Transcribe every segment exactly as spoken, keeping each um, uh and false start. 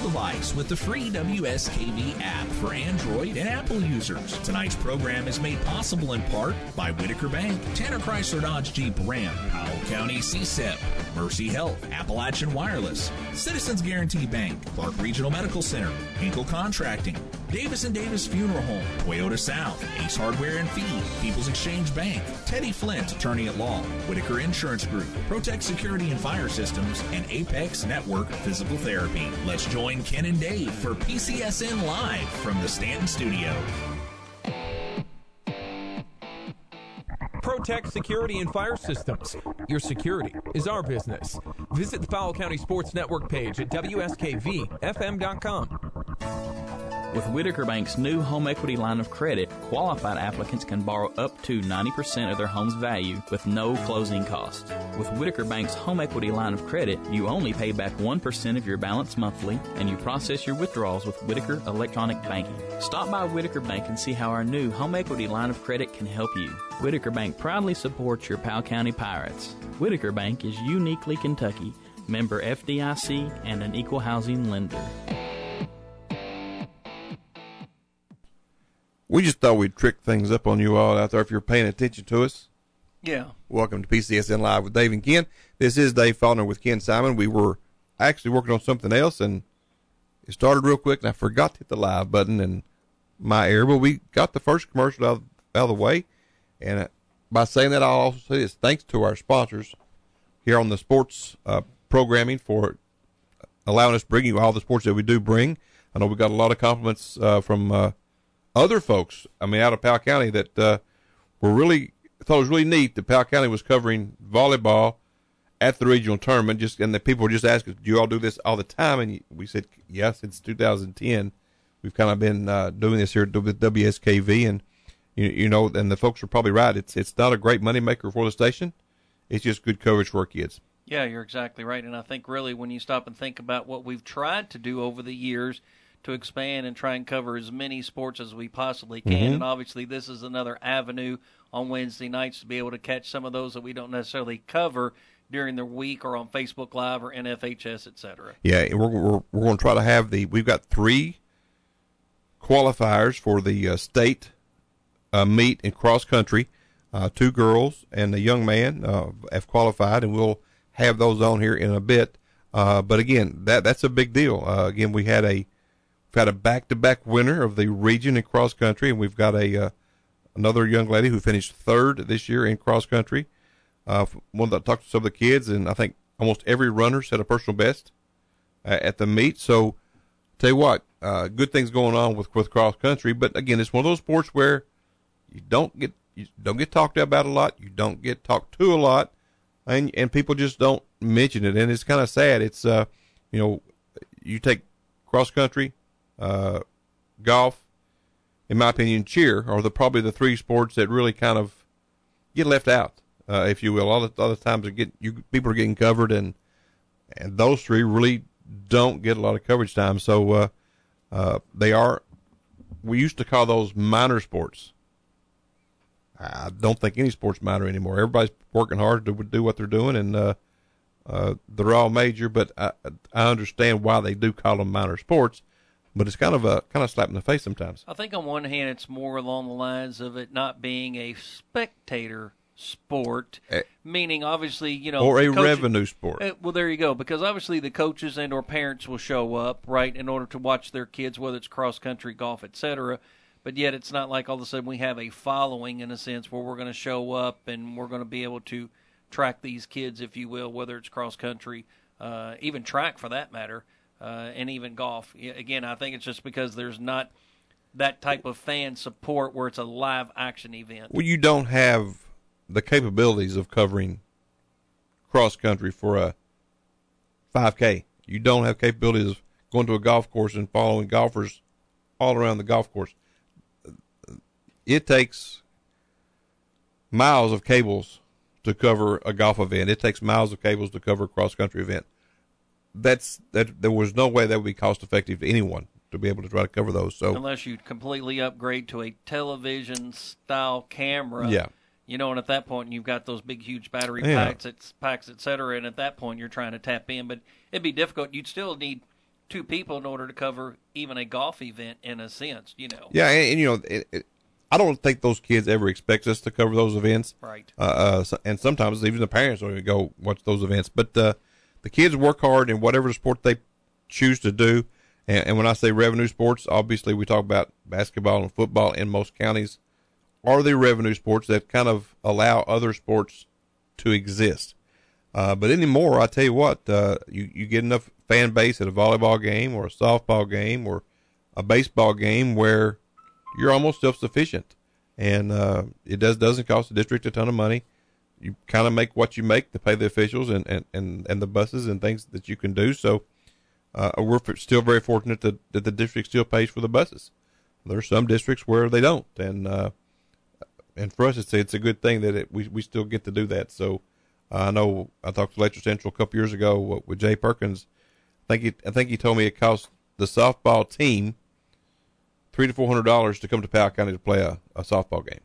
device with the free W S K V app for Android and Apple users. Tonight's program is made possible in part by Whitaker Bank, Tanner Chrysler Dodge Jeep Ram, Powell County C S E P, Mercy Health, Appalachian Wireless, Citizens Guarantee Bank, Clark Regional Medical Center, Hinkle Contracting, Davis and Davis Funeral Home, Toyota South, Ace Hardware and Feed, People's Exchange Bank, Teddy Flint, Attorney at Law, Whitaker Insurance Group, Protect Security and Fire Systems, and Apex Network Physical Therapy. Let's join Ken and Dave for P C S N Live from the Stanton Studio. Protect Security and Fire Systems. Your security is our business. Visit the Powell County Sports Network page at W S K V F M dot com. With Whitaker Bank's new home equity line of credit, qualified applicants can borrow up to ninety percent of their home's value with no closing costs. With Whitaker Bank's home equity line of credit, you only pay back one percent of your balance monthly, and you process your withdrawals with Whitaker Electronic Banking. Stop by Whitaker Bank and see how our new home equity line of credit can help you. Whitaker Bank proudly supports your Powell County Pirates. Whitaker Bank is uniquely Kentucky, member F D I C, and an equal housing lender. We just thought we'd trick things up on you all out there if you're paying attention to us. Yeah. Welcome to P C S N Live with Dave and Ken. This is Dave Faulkner with Ken Simon. We were actually working on something else, and it started real quick, and I forgot to hit the live button in my ear, but we got the first commercial out of, out of the way. And by saying that, I'll also say this. Thanks to our sponsors here on the sports uh, programming for allowing us to bring you all the sports that we do bring. I know we got a lot of compliments uh, from uh, other folks, I mean, out of Powell County that uh, were really, thought it was really neat that Powell County was covering volleyball at the regional tournament. Just and the people were just asking, do you all do this all the time? And we said, yes, since two thousand ten. We've kind of been uh, doing this here with W S K V, and you, you know, and the folks are probably right. It's it's not a great moneymaker for the station. It's just good coverage for our kids. Yeah, you're exactly right. And I think really when you stop and think about what we've tried to do over the years to expand and try and cover as many sports as we possibly can. Mm-hmm. And obviously this is another avenue on Wednesday nights to be able to catch some of those that we don't necessarily cover during the week or on Facebook Live or N F H S, et cetera. Yeah, and we're, we're, we're going to try to have the, we've got three qualifiers for the uh, state uh, meet in cross country. Uh, two girls and a young man uh, have qualified, and we'll have those on here in a bit. Uh, but again, that that's a big deal. Uh, again, we had a, We've had a back-to-back winner of the region in cross country, and we've got a uh, another young lady who finished third this year in cross country. Uh, one that talked to some of the kids, and I think almost every runner set a personal best uh, at the meet. So, tell you what, uh, good things going on with with cross country. But again, it's one of those sports where you don't get you don't get talked about a lot, you don't get talked to a lot, and and people just don't mention it. And it's kind of sad. It's uh, you know, you take cross country. Uh, golf, in my opinion, cheer are the probably the three sports that really kind of get left out, uh, if you will. A lot of other times, are get you people are getting covered, and and those three really don't get a lot of coverage time. So uh, uh, they are. We used to call those minor sports. I don't think any sports matter anymore. Everybody's working hard to do what they're doing, and uh, uh, they're all major. But I, I understand why they do call them minor sports. But it's kind of a kind of slap in the face sometimes. I think on one hand, it's more along the lines of it not being a spectator sport, uh, meaning obviously, you know, or a coaches, revenue sport. Uh, well, there you go, because obviously the coaches and or parents will show up, right, in order to watch their kids, whether it's cross country, golf, et cetera. But yet, it's not like all of a sudden we have a following in a sense where we're going to show up and we're going to be able to track these kids, if you will, whether it's cross country, uh, even track for that matter. Uh, and even golf. Again, I think it's just because there's not that type of fan support where it's a live action event. Well, you don't have the capabilities of covering cross country for a five K. You don't have capabilities of going to a golf course and following golfers all around the golf course. It takes miles of cables to cover a golf event. It takes miles of cables to cover a cross country event. That's that. There was no way that would be cost effective to anyone to be able to try to cover those. So unless you completely upgrade to a television style camera, yeah, you know, and at that point you've got those big huge battery yeah. packs, it's, packs, et cetera. And at that point you're trying to tap in, but it'd be difficult. You'd still need two people in order to cover even a golf event in a sense, you know. Yeah, and, and you know, it, it, I don't think those kids ever expect us to cover those events. Right. Uh, uh, so, and sometimes even the parents don't even go watch those events. But uh, the kids work hard in whatever sport they choose to do. And, and when I say revenue sports, obviously we talk about basketball and football in most counties are the revenue sports that kind of allow other sports to exist. Uh, but anymore, I tell you what, uh, you, you get enough fan base at a volleyball game or a softball game or a baseball game where you're almost self-sufficient. And uh, it does, doesn't cost the district a ton of money. You kind of make what you make to pay the officials and, and, and, and the buses and things that you can do. So uh, we're still very fortunate that, that the district still pays for the buses. There are some districts where they don't. And uh, and for us, it's, it's a good thing that it, we, we still get to do that. So uh, I know I talked to Lecture Central a couple years ago with Jay Perkins. I think he, I think he told me it cost the softball team three to four hundred dollars to come to Powell County to play a, a softball game.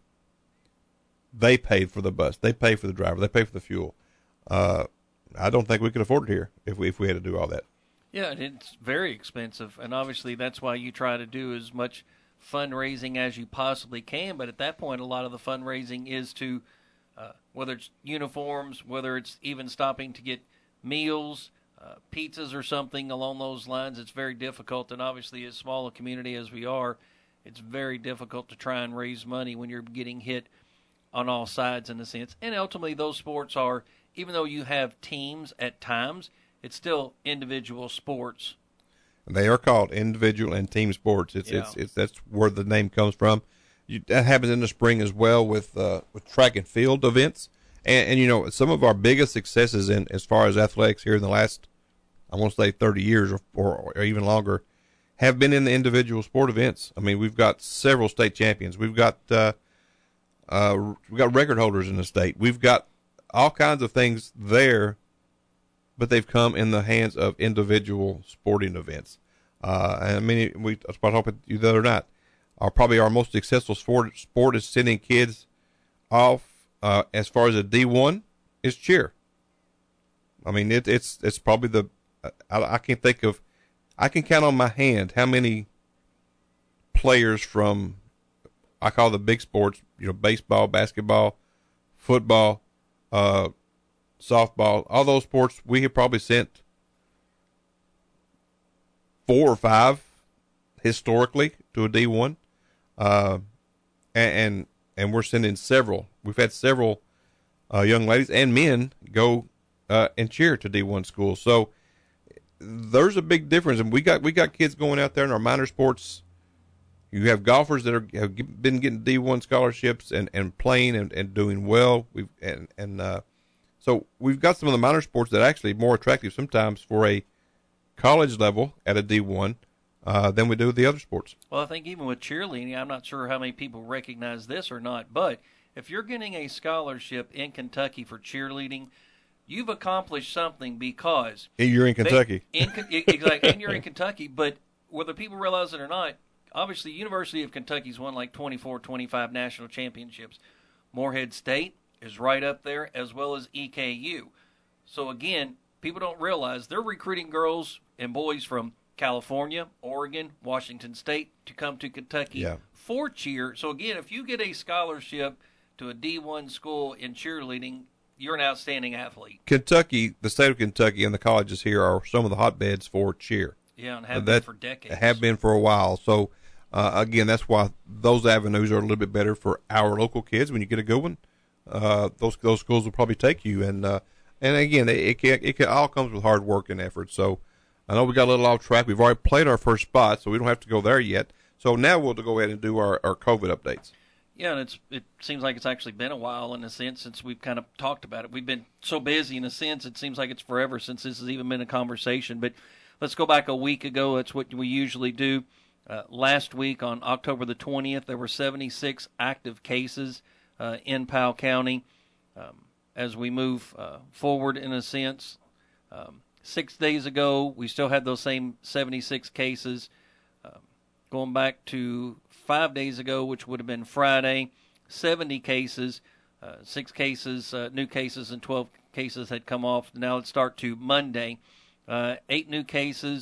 They paid for the bus, they pay for the driver, they pay for the fuel. Uh, I don't think we could afford it here if we if we had to do all that. Yeah, it's very expensive, and obviously that's why you try to do as much fundraising as you possibly can. But at that point, a lot of the fundraising is to uh, whether it's uniforms, whether it's even stopping to get meals. Uh, pizzas or something along those lines. It's very difficult, and obviously as small a community as we are, it's very difficult to try and raise money when you're getting hit on all sides in a sense. And ultimately those sports are, even though you have teams at times, it's still individual sports. They are called individual and team sports. It's, yeah. it's, it's, that's where the name comes from. You, that happens in the spring as well with, uh, with track and field events. And, and, you know, some of our biggest successes in as far as athletics here in the last, I want to say thirty years or, or, or even longer, have been in the individual sport events. I mean, we've got several state champions. We've got uh, uh, we've got record holders in the state. We've got all kinds of things there, but they've come in the hands of individual sporting events. Uh, and I mean, we I was talking you the other night. Our probably our most successful sport sport is sending kids off. Uh, as far as a D one is cheer. I mean, it, it's it's probably the I, I can't think of I can count on my hand how many players from I call the big sports, you know, baseball, basketball, football, uh, softball, all those sports. We have probably sent four or five historically to a D one, uh, and. and And we're sending several. We've had several uh, young ladies and men go uh, and cheer to D one schools. So there's a big difference. And we got we got kids going out there in our minor sports. You have golfers that are, have been getting D one scholarships and, and playing and, and doing well. We've and and uh, so we've got some of the minor sports that are actually more attractive sometimes for a college level at a D one. Uh, than we do the other sports. Well, I think even with cheerleading, I'm not sure how many people recognize this or not, but if you're getting a scholarship in Kentucky for cheerleading, you've accomplished something because you're in Kentucky. They, in, exactly, and you're in Kentucky. But whether people realize it or not, obviously, University of Kentucky's won like twenty-four, twenty-five national championships. Morehead State is right up there, as well as E K U. So again, people don't realize they're recruiting girls and boys from California, Oregon, Washington State to come to Kentucky yeah. for cheer. So again, if you get a scholarship to a D one school in cheerleading, you're an outstanding athlete. Kentucky, the state of Kentucky and the colleges here are some of the hotbeds for cheer. Yeah, and have that, been for decades. Have been for a while. So uh, again, that's why those avenues are a little bit better for our local kids. When you get a good one, uh, those those schools will probably take you. And uh, and again, it it, can, it can, all comes with hard work and effort. So. I know we got a little off track. We've already played our first spot, so we don't have to go there yet. So now we'll go ahead and do our, our COVID updates. Yeah, and it's it seems like it's actually been a while in a sense since we've kind of talked about it. We've been so busy in a sense, it seems like it's forever since this has even been a conversation. But let's go back a week ago. That's what we usually do. Uh, last week on October the twentieth, there were seventy-six active cases uh, in Powell County. Um, as we move uh, forward in a sense, um, Six days ago, we still had those same seventy-six cases. Um, going back to five days ago, which would have been Friday, seventy cases, uh, six cases, uh, new cases, and twelve cases had come off. Now let's start to Monday. Uh, eight new cases,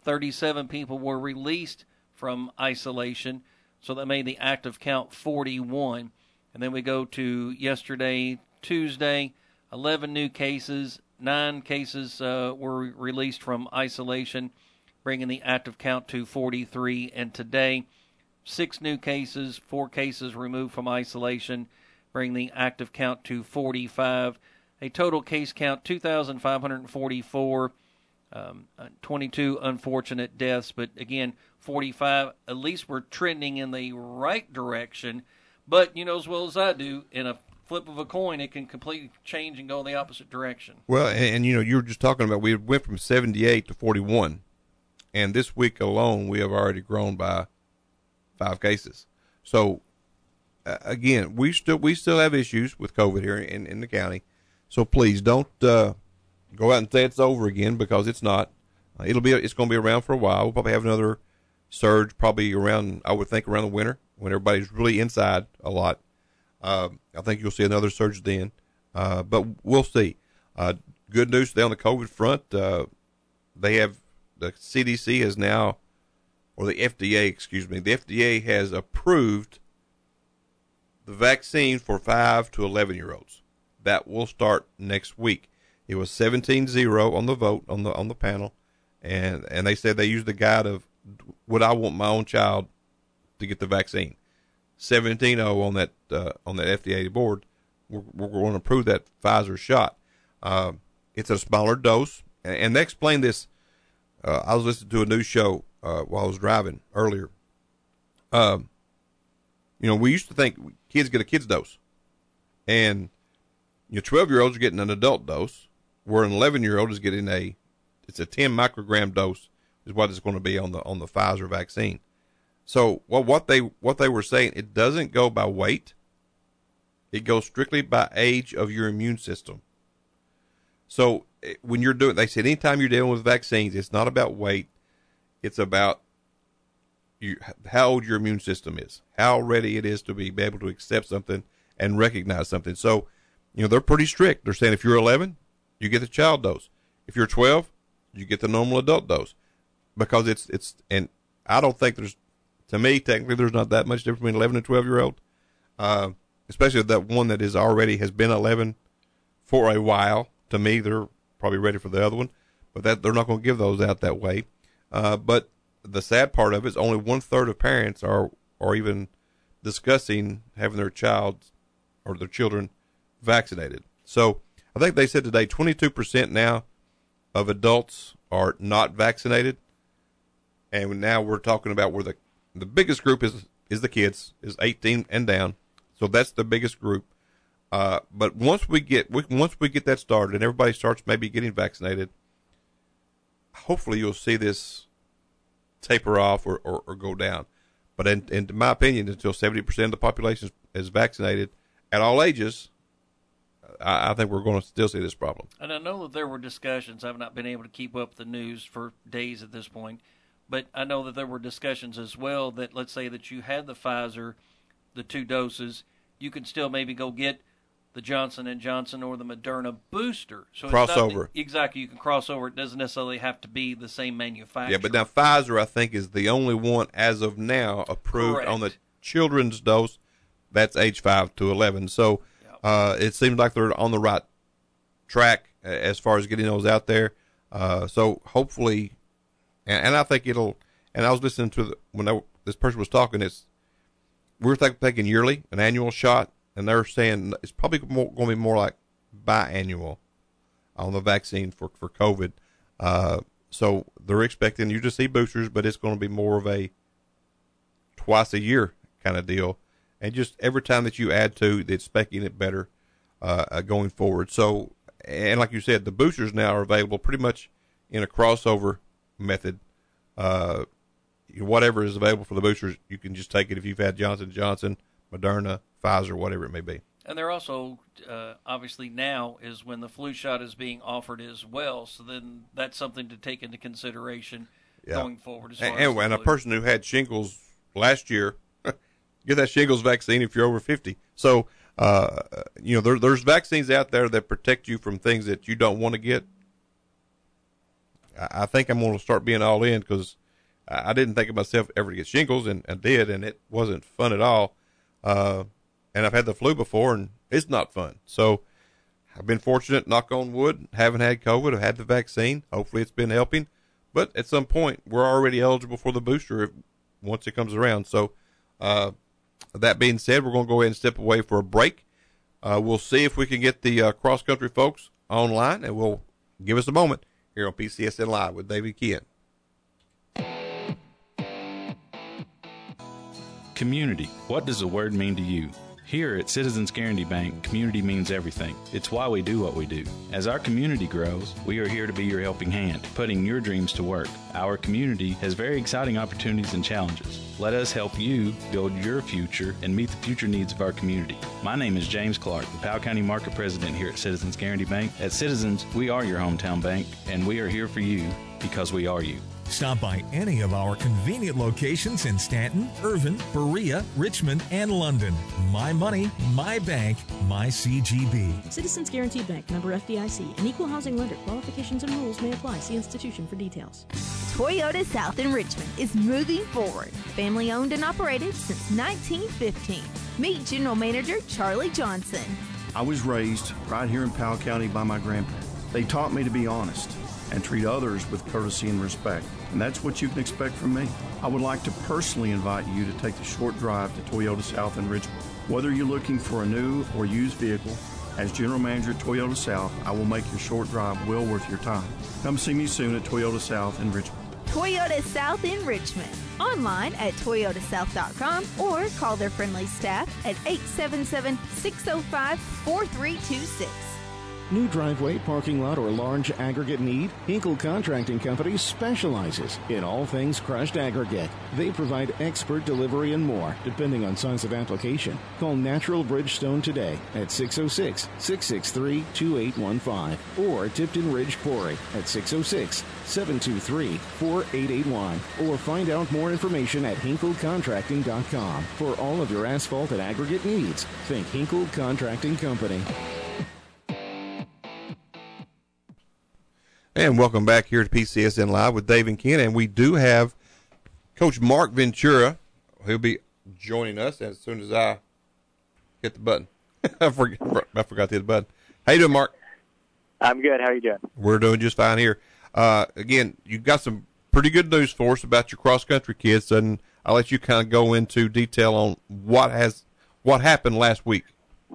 thirty-seven people were released from isolation, so that made the active count forty-one. And then we go to yesterday, Tuesday, eleven new cases, nine cases uh, were released from isolation, bringing the active count to forty-three. And today, six new cases, four cases removed from isolation, bringing the active count to forty-five. A total case count, two thousand five hundred forty-four, um, twenty-two unfortunate deaths. But again, forty-five, at least we're trending in the right direction. But you know as well as I do, in a flip of a coin, it can completely change and go in the opposite direction. Well, and, and you know, you were just talking about we went from seventy-eight to forty-one. And this week alone, we have already grown by five cases. So, uh, again, we still we still have issues with COVID here in, in the county. So please don't uh, go out and say it's over again, because it's not. Uh, it'll be it's going to be around for a while. We'll probably have another surge, probably around I would think around the winter when everybody's really inside a lot. Uh, I think you'll see another surge then, uh, but we'll see. Uh, good news today on the COVID front. Uh, they have the C D C has now, or the F D A, excuse me, the F D A has approved the vaccine for five to eleven year olds. That will start next week. It was seventeen zero on the vote on the on the panel, and and they said they used the guide of would I want my own child to get the vaccine. seventeen oh on that uh, on that F D A board. We're, we're going to approve that Pfizer shot. Uh, it's a smaller dose, and, and they explained this. Uh, I was listening to a news show uh, while I was driving earlier. Um, you know, we used to think kids get a kid's dose, and your twelve-year-olds are getting an adult dose, where an eleven-year-old is getting a it's a ten microgram dose is what it's going to be on the on the Pfizer vaccine. So, well, what they what they were saying, it doesn't go by weight. It goes strictly by age of your immune system. So, when you're doing, they said, anytime you're dealing with vaccines, it's not about weight. It's about you, how old your immune system is, how ready it is to be able to accept something and recognize something. So, you know, they're pretty strict. They're saying if you're eleven, you get the child dose. If you're twelve, you get the normal adult dose, because it's it's and I don't think there's. To me, technically, there's not that much difference between eleven and twelve year old, uh, especially that one that is already has been eleven for a while. To me, they're probably ready for the other one, but that they're not going to give those out that way. Uh, but the sad part of it is only one third of parents are are even discussing having their child or their children vaccinated. So I think they said today twenty-two percent now of adults are not vaccinated, and now we're talking about where the The biggest group is is the kids, is eighteen and down, so that's the biggest group. Uh, but once we get we, once we get that started and everybody starts maybe getting vaccinated, hopefully you'll see this taper off or, or, or go down. But in, in my opinion, until seventy percent of the population is, is vaccinated at all ages, I, I think we're going to still see this problem. And I know that there were discussions. I've not been able to keep up the news for days at this point. But I know that there were discussions as well that, let's say that you had the Pfizer, the two doses, you could still maybe go get the Johnson and Johnson or the Moderna booster. So crossover. It's not, exactly, you can cross over. It doesn't necessarily have to be the same manufacturer. Yeah, but now Pfizer, I think, is the only one as of now approved Correct. on the children's dose. That's age five to eleven. So yep. uh, it seems like they're on the right track as far as getting those out there. Uh, so hopefully. And, and I think it'll, and I was listening to the, when they, this person was talking, it's, we were th- thinking yearly, an annual shot, and they're saying it's probably more, going to be more like biannual on the vaccine for, for COVID. Uh, so they're expecting you to see boosters, but it's going to be more of a twice a year kind of deal. And just every time that you add to, it's making it better uh, going forward. So, and like you said, the boosters now are available pretty much in a crossover method. Uh, whatever is available for the boosters, you can just take it if you've had Johnson and Johnson, Moderna, Pfizer, whatever it may be. And they're also, uh, obviously now is when the flu shot is being offered as well, so then that's something to take into consideration yeah. going forward. As far and, as and a person who had shingles last year, get that shingles vaccine if you're over fifty. So, uh, you know, there, there's vaccines out there that protect you from things that you don't want to get. I, I think I'm going to start being all in because I, I didn't think of myself ever to get shingles, and I did, and it wasn't fun at all. Uh, and I've had the flu before, and it's not fun. So I've been fortunate, knock on wood, haven't had COVID. I've had the vaccine. Hopefully it's been helping. But at some point, we're already eligible for the booster if, once it comes around. So uh, that being said, we're going to go ahead and step away for a break. Uh, we'll see if we can get the uh, cross-country folks online, and we'll give us a moment here on P C S N Live with David Ken. Community. What does the word mean to you? Here at Citizens Guarantee Bank, community means everything. It's why we do what we do. As our community grows, we are here to be your helping hand, putting your dreams to work. Our community has very exciting opportunities and challenges. Let us help you build your future and meet the future needs of our community. My name is James Clark, the Powell County Market President here at Citizens Guarantee Bank. At Citizens, we are your hometown bank, and we are here for you because we are you. Stop by any of our convenient locations in Stanton, Irvin, Berea, Richmond, and London. My money, my bank, my C G B. Citizens Guaranteed Bank, member F D I C, an equal housing lender. Qualifications and rules may apply. See institution for details. Toyota South in Richmond is moving forward. Family owned and operated since nineteen fifteen. Meet General Manager Charlie Johnson. I was raised right here in Powell County by my grandparents. They taught me to be honest and treat others with courtesy and respect. And that's what you can expect from me. I would like to personally invite you to take the short drive to Toyota South in Richmond. Whether you're looking for a new or used vehicle, as General Manager at Toyota South, I will make your short drive well worth your time. Come see me soon at Toyota South in Richmond. Toyota South in Richmond. Online at toyota south dot com or call their friendly staff at eight seven seven, six oh five, four three two six. New driveway, parking lot, or large aggregate need? Hinkle Contracting Company specializes in all things crushed aggregate. They provide expert delivery and more, depending on size of application. Call Natural Bridgestone today at six oh six, six six three, two eight one five or Tipton Ridge Quarry at six oh six, seven two three, four eight eight one or find out more information at hinkle contracting dot com. For all of your asphalt and aggregate needs, think Hinkle Contracting Company. And welcome back here to P C S N Live with Dave and Ken. And we do have Coach Mark Ventura, who'll be joining us as soon as I hit the button. I, forgot, I forgot to hit the button. How you doing, Mark? I'm good. How are you doing? We're doing just fine here. Uh, again, you've got some pretty good news for us about your cross-country kids, and I'll let you kind of go into detail on what has what happened last week.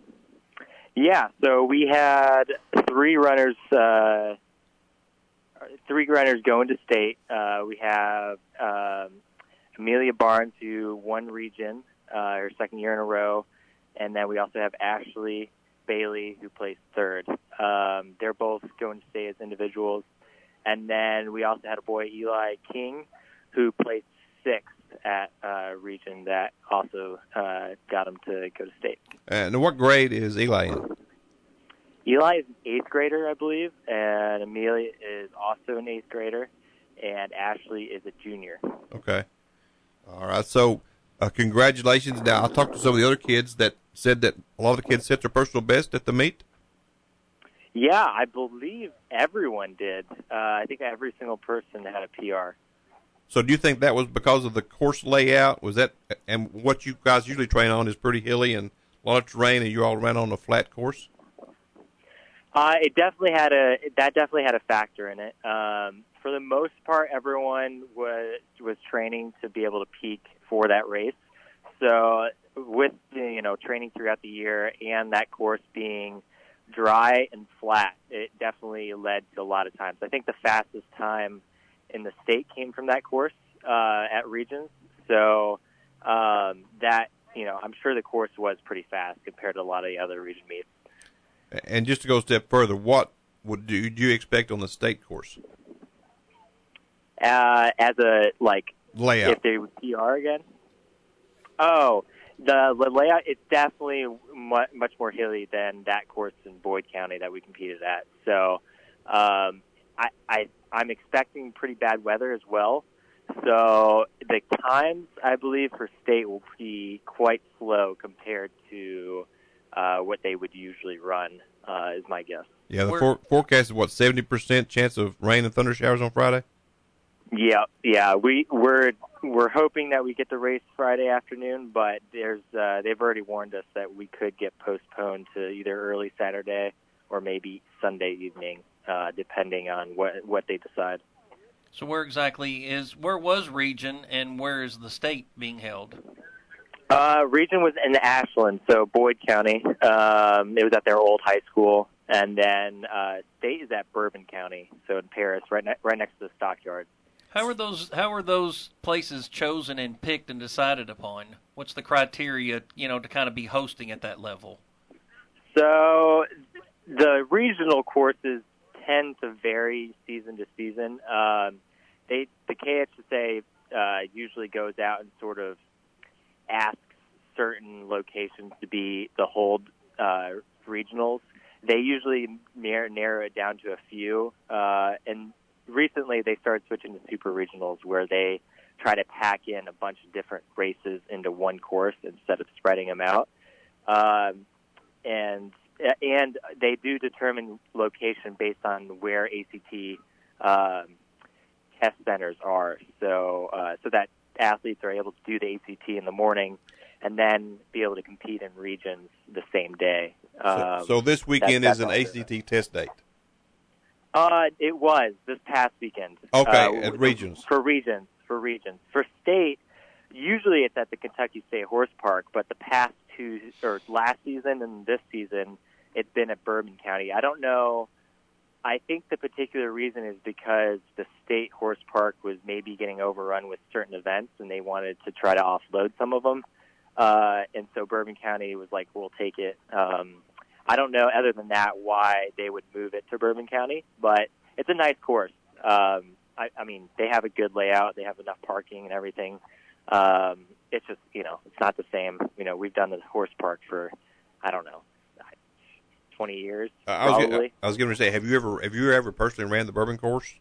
Yeah, so we had three runners uh, – Three runners going to state. Uh, we have um, Amelia Barnes, who won region uh, her second year in a row, and then we also have Ashley Bailey, who placed third. Um, they're both going to state as individuals. And then we also had a boy, Eli King, who placed sixth at uh, region that also uh, got him to go to state. And what grade is Eli in? Eli is an eighth grader, I believe, and Amelia is also an eighth grader, and Ashley is a junior. Okay. All right. So, uh, congratulations. Now, I talked to some of the other kids that said that a lot of the kids set their personal best at the meet. Yeah, I believe everyone did. Uh, I think every single person had a P R. So, do you think that was because of the course layout? Was that, and what you guys usually train on is pretty hilly and a lot of terrain, and you all ran on a flat course? Uh, it definitely had a that definitely had a factor in it. Um, for the most part, everyone was was training to be able to peak for that race. So with you know training throughout the year and that course being dry and flat, it definitely led to a lot of times. I think the fastest time in the state came from that course uh, at regions. So um, that you know I'm sure the course was pretty fast compared to a lot of the other region meets. And just to go a step further, what would do you expect on the state course? Uh, as a, like, layout. If they would P R again? Oh, the, the layout, it's definitely much, much more hilly than that course in Boyd County that we competed at. So um, I, I, I'm expecting pretty bad weather as well. So the times, I believe, for state will be quite slow compared to Uh, what they would usually run uh, is my guess. Yeah, the for, forecast is what, seventy percent chance of rain and thunder showers on Friday? Yeah, yeah. We we're we're hoping that we get the race Friday afternoon, but there's uh, they've already warned us that we could get postponed to either early Saturday or maybe Sunday evening, uh, depending on what what they decide. So where exactly is where was Region and where is the state being held? Uh, Region was in Ashland, so Boyd County. Um, it was at their old high school, and then uh, state is at Bourbon County, so in Paris, right ne- right next to the stockyard. How are those How are those places chosen and picked and decided upon? What's the criteria, you know, to kind of be hosting at that level? So the regional courses tend to vary season to season. Um, they the K H S A uh, usually goes out and sort of asks certain locations to be the hold uh, regionals. They usually narrow, narrow it down to a few, uh, and recently they started switching to super regionals, where they try to pack in a bunch of different races into one course instead of spreading them out. Um, and and they do determine location based on where A C T um, test centers are, so uh, so that athletes are able to do the A C T in the morning and then be able to compete in regions the same day. Um, so, so this weekend that, is an A C T test date? Uh, it was this past weekend. Okay, uh, at regions. For regions, for regions. For state, usually it's at the Kentucky State Horse Park, but the past two, or last season and this season, it's been at Bourbon County. I don't know. I think the particular reason is because the state horse park was maybe getting overrun with certain events, and they wanted to try to offload some of them. Uh, and so Bourbon County was like, we'll take it. Um, I don't know, other than that, why they would move it to Bourbon County, but it's a nice course. Um, I, I mean, they have a good layout. They have enough parking and everything. Um, it's just, you know, it's not the same. You know, we've done this horse park for, I don't know, twenty years, uh, I was probably. Gonna, I was going to say, have you ever have you ever personally ran the Bourbon course?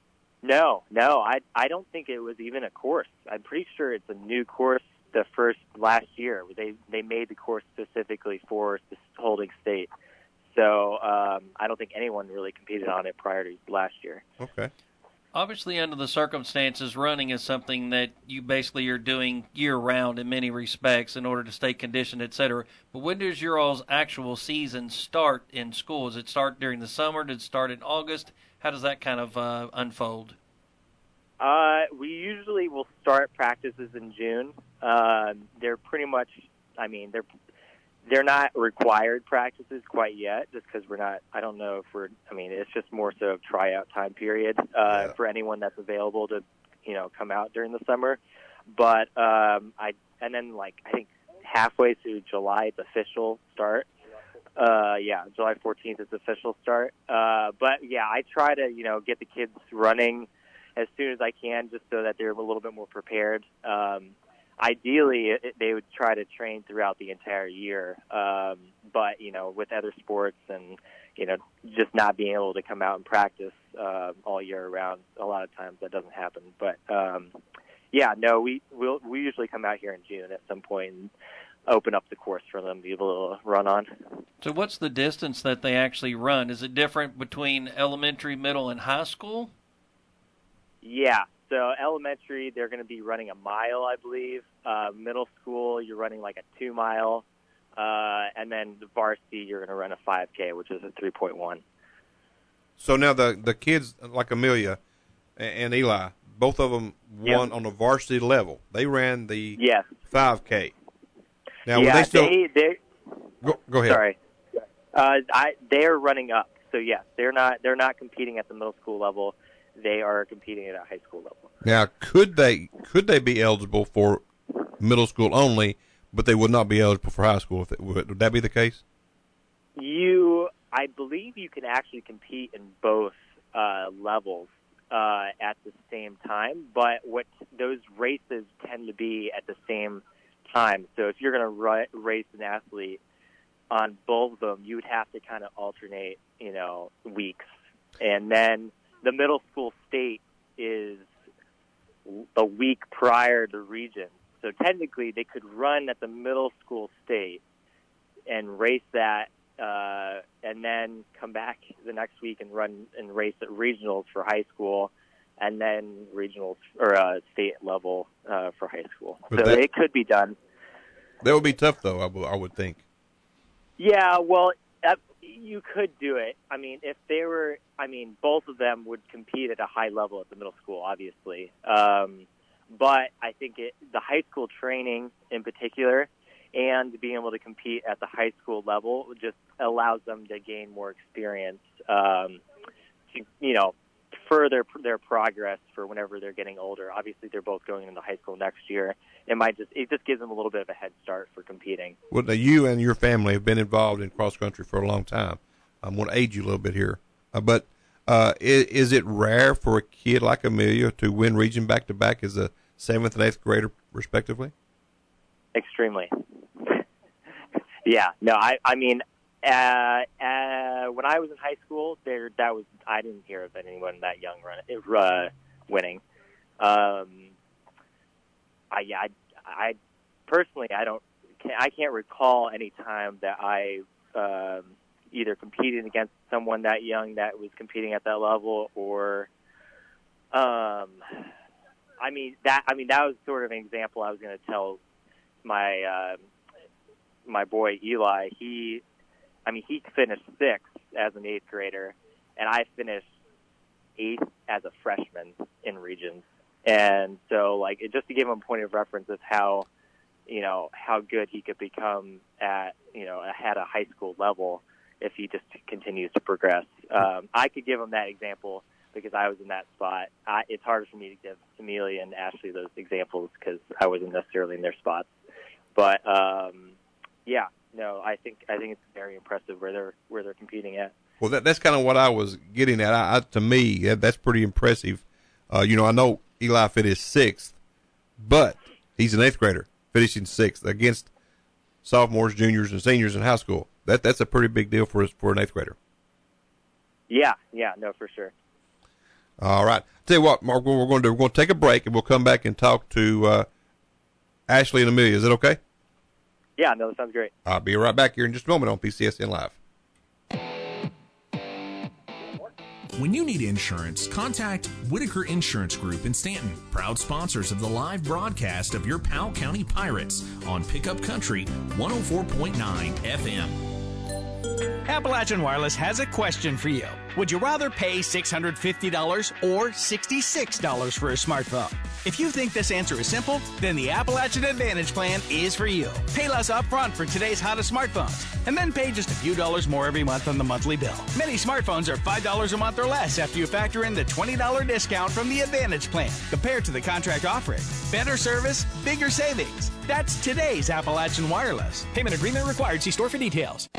No, no, I I don't think it was even a course. I'm pretty sure it's a new course. The first last year, they they made the course specifically for this holding state. So um, I don't think anyone really competed on it prior to last year. Okay. Obviously, under the circumstances, running is something that you basically are doing year-round in many respects in order to stay conditioned, et cetera. But when does your all's actual season start in school? Does it start during the summer? Does it start in August? How does that kind of uh, unfold? Uh, we usually will start practices in June. Uh, they're pretty much, I mean, they're they're not required practices quite yet, just because we're not, I don't know if we're, I mean, it's just more so of tryout time period uh, yeah. for anyone that's available to, you know, come out during the summer. But, um, I, and then like, I think halfway through July, it's official start. Uh, yeah, July fourteenth is official start. Uh, but yeah, I try to, you know, get the kids running as soon as I can, just so that they're a little bit more prepared. Um, Ideally, it, they would try to train throughout the entire year, um, but, you know, with other sports and, you know, just not being able to come out and practice uh, all year round, a lot of times that doesn't happen. But, um, yeah, no, we we'll, we usually come out here in June at some point and open up the course for them to be able to run on. So what's the distance that they actually run? Is it different between elementary, middle, and high school? Yeah. So elementary, they're going to be running a mile, I believe. Uh, middle school, you're running like a two mile. Uh, and then the varsity, you're going to run a five K, which is a three point one. So now the the kids like Amelia and, and Eli, both of them won yep. on the varsity level. They ran the yes. five K. Now, yeah, they still they, they go, go ahead. Sorry, uh, I they're running up. So yes, they're not they're not competing at the middle school level. They are competing at a high school level. Now, could they could they be eligible for middle school only, but they would not be eligible for high school? If it, would, would that be the case? You, I believe, you can actually compete in both uh, levels uh, at the same time. But what those races tend to be at the same time. So if you're going to ra- race an athlete on both of them, you would have to kind of alternate, you know, weeks, and then the middle school state is a week prior to region. So technically they could run at the middle school state and race that uh, and then come back the next week and run and race at regionals for high school, and then regionals or uh, state level uh, for high school. But so that, it could be done. That would be tough, though, I, w- I would think. Yeah, well, uh, you could do it. I mean, if they were, I mean, both of them would compete at a high level at the middle school, obviously. Um, but I think it, the high school training in particular and being able to compete at the high school level just allows them to gain more experience, um, to, you know, further their progress for whenever they're getting older. Obviously, they're both going into high school next year. It might just it just gives them a little bit of a head start for competing. Well, now you and your family have been involved in cross country for a long time. I'm going to age you a little bit here, uh, but uh, is, is it rare for a kid like Amelia to win region back to back as a seventh and eighth grader, respectively? Extremely. Yeah. No, I. I mean, uh, uh, when I was in high school, there that was I didn't hear of anyone that young run uh, winning. Um, I yeah, I, I personally I don't I can't recall any time that I um, either competed against someone that young that was competing at that level, or um, I mean that I mean that was sort of an example I was going to tell my uh, my boy Eli. He I mean he finished sixth as an eighth grader, and I finished eighth as a freshman in regions. And so, like, it, just to give him a point of reference of how, you know, how good he could become at, you know, at a high school level if he just continues to progress. Um, I could give him that example because I was in that spot. I, it's harder for me to give Amelia and Ashley those examples because I wasn't necessarily in their spots. But um, yeah, no, I think I think it's very impressive where they're where they're competing at. Well, that, that's kind of what I was getting at. I, I, to me, that, that's pretty impressive. Uh, you know, I know Eli finished sixth, but he's an eighth grader finishing sixth against sophomores, juniors, and seniors in high school. That that's a pretty big deal for for an eighth grader. Yeah, yeah, no, for sure. All right. Tell you what, Mark, what we're going to do, we're going to take a break, and we'll come back and talk to uh, Ashley and Amelia. Is that okay? Yeah, no, that sounds great. I'll be right back here in just a moment on P C S N Live. When you need insurance, contact Whitaker Insurance Group in Stanton, proud sponsors of the live broadcast of your Powell County Pirates on Pickup Country one oh four point nine F M. Appalachian Wireless has a question for you. Would you rather pay six hundred fifty dollars or sixty-six dollars for a smartphone? If you think this answer is simple, then the Appalachian Advantage plan is for you. Pay less upfront for today's hottest smartphones, and then pay just a few dollars more every month on the monthly bill. Many smartphones are five dollars a month or less after you factor in the twenty dollars discount from the Advantage plan compared to the contract offering. Better service, bigger savings. That's today's Appalachian Wireless. Payment agreement required. See store for details.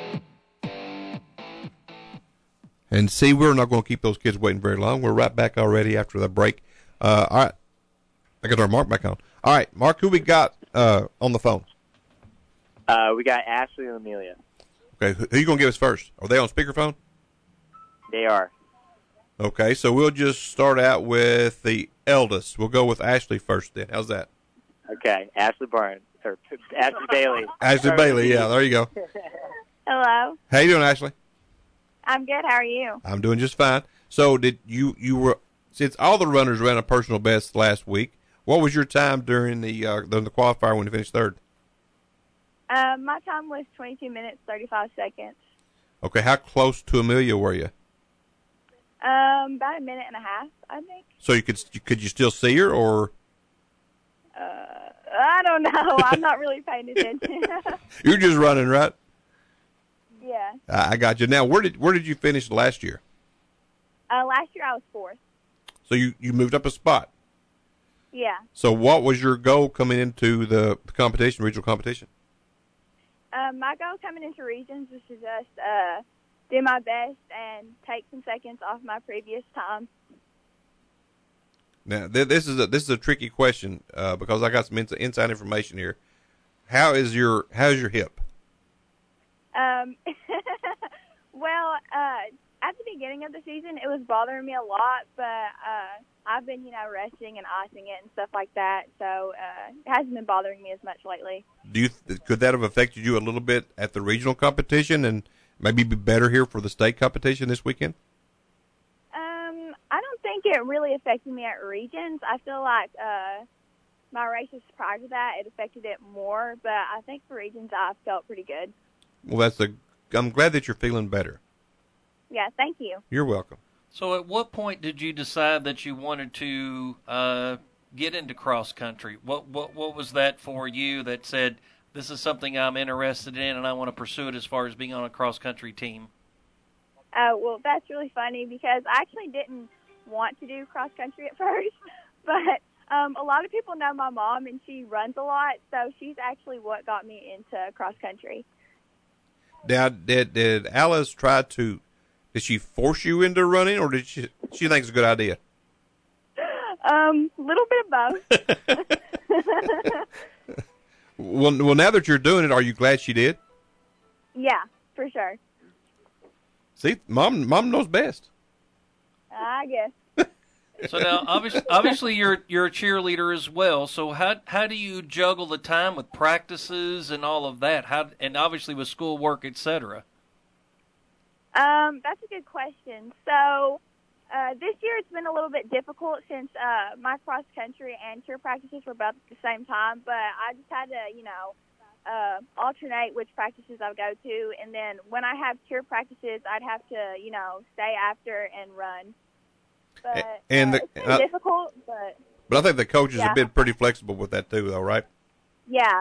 And see, we're not going to keep those kids waiting very long. We're right back already after the break. Uh, all right. I got our Mark back on. All right, Mark, who we got uh, on the phone? Uh, we got Ashley and Amelia. Okay, who, who you going to give us first? Are they on speakerphone? They are. Okay, so we'll just start out with the eldest. We'll go with Ashley first then. How's that? Okay, Ashley Barnes. Or Ashley Bailey. Ashley Sorry. Bailey, yeah, there you go. Hello. How you doing, Ashley? I'm good. How are you? I'm doing just fine. So did you, you were, since all the runners ran a personal best last week, what was your time during the uh, during the qualifier when you finished third? Um, my time was twenty-two minutes, thirty-five seconds. Okay, how close to Amelia were you? Um, about a minute and a half, I think. So you could could you still see her, or? Uh, I don't know. I'm not really paying attention. You're just running, right? Yeah. I I got you. Now, where did where did you finish last year? Uh, last year I was fourth. So you, you moved up a spot. Yeah. So what was your goal coming into the competition, regional competition? Um, my goal coming into regions was to just uh, do my best and take some seconds off my previous time. Now, th- this is a this is a tricky question uh, because I got some ins- inside information here. How is your how's your hip? Um, well, uh, at the beginning of the season, it was bothering me a lot, but uh, I've been, you know, resting and icing it and stuff like that, so uh, it hasn't been bothering me as much lately. Do you th- could that have affected you a little bit at the regional competition, and maybe be better here for the state competition this weekend? Um, I don't think it really affected me at regions. I feel like uh, my races prior to that, it affected it more. But I think for regions, I felt pretty good. Well, that's a. I'm glad that you're feeling better. Yeah, thank you. You're welcome. So at what point did you decide that you wanted to uh, get into cross country? What, what what was that for you that said, this is something I'm interested in and I want to pursue it as far as being on a cross country team? Uh, well, that's really funny because I actually didn't want to do cross country at first, but um, a lot of people know my mom and she runs a lot, so she's actually what got me into cross country. Now, did, did Alice try to, did she force you into running, or did she, she think it's a good idea? Um, a little bit of both. well, well, now that you're doing it, are you glad she did? Yeah, for sure. See, mom, mom knows best. I guess. So now, obviously, obviously, you're you're a cheerleader as well. So how how do you juggle the time with practices and all of that? How and obviously with schoolwork, et cetera. Um, that's a good question. So uh, this year it's been a little bit difficult since uh, my cross country and cheer practices were both at the same time. But I just had to, you know, uh, alternate which practices I would go to, and then when I have cheer practices, I'd have to, you know, stay after and run. But and uh, the, it's been uh, difficult, but but I think the coaches yeah. have been pretty flexible with that too, though, right? Yeah.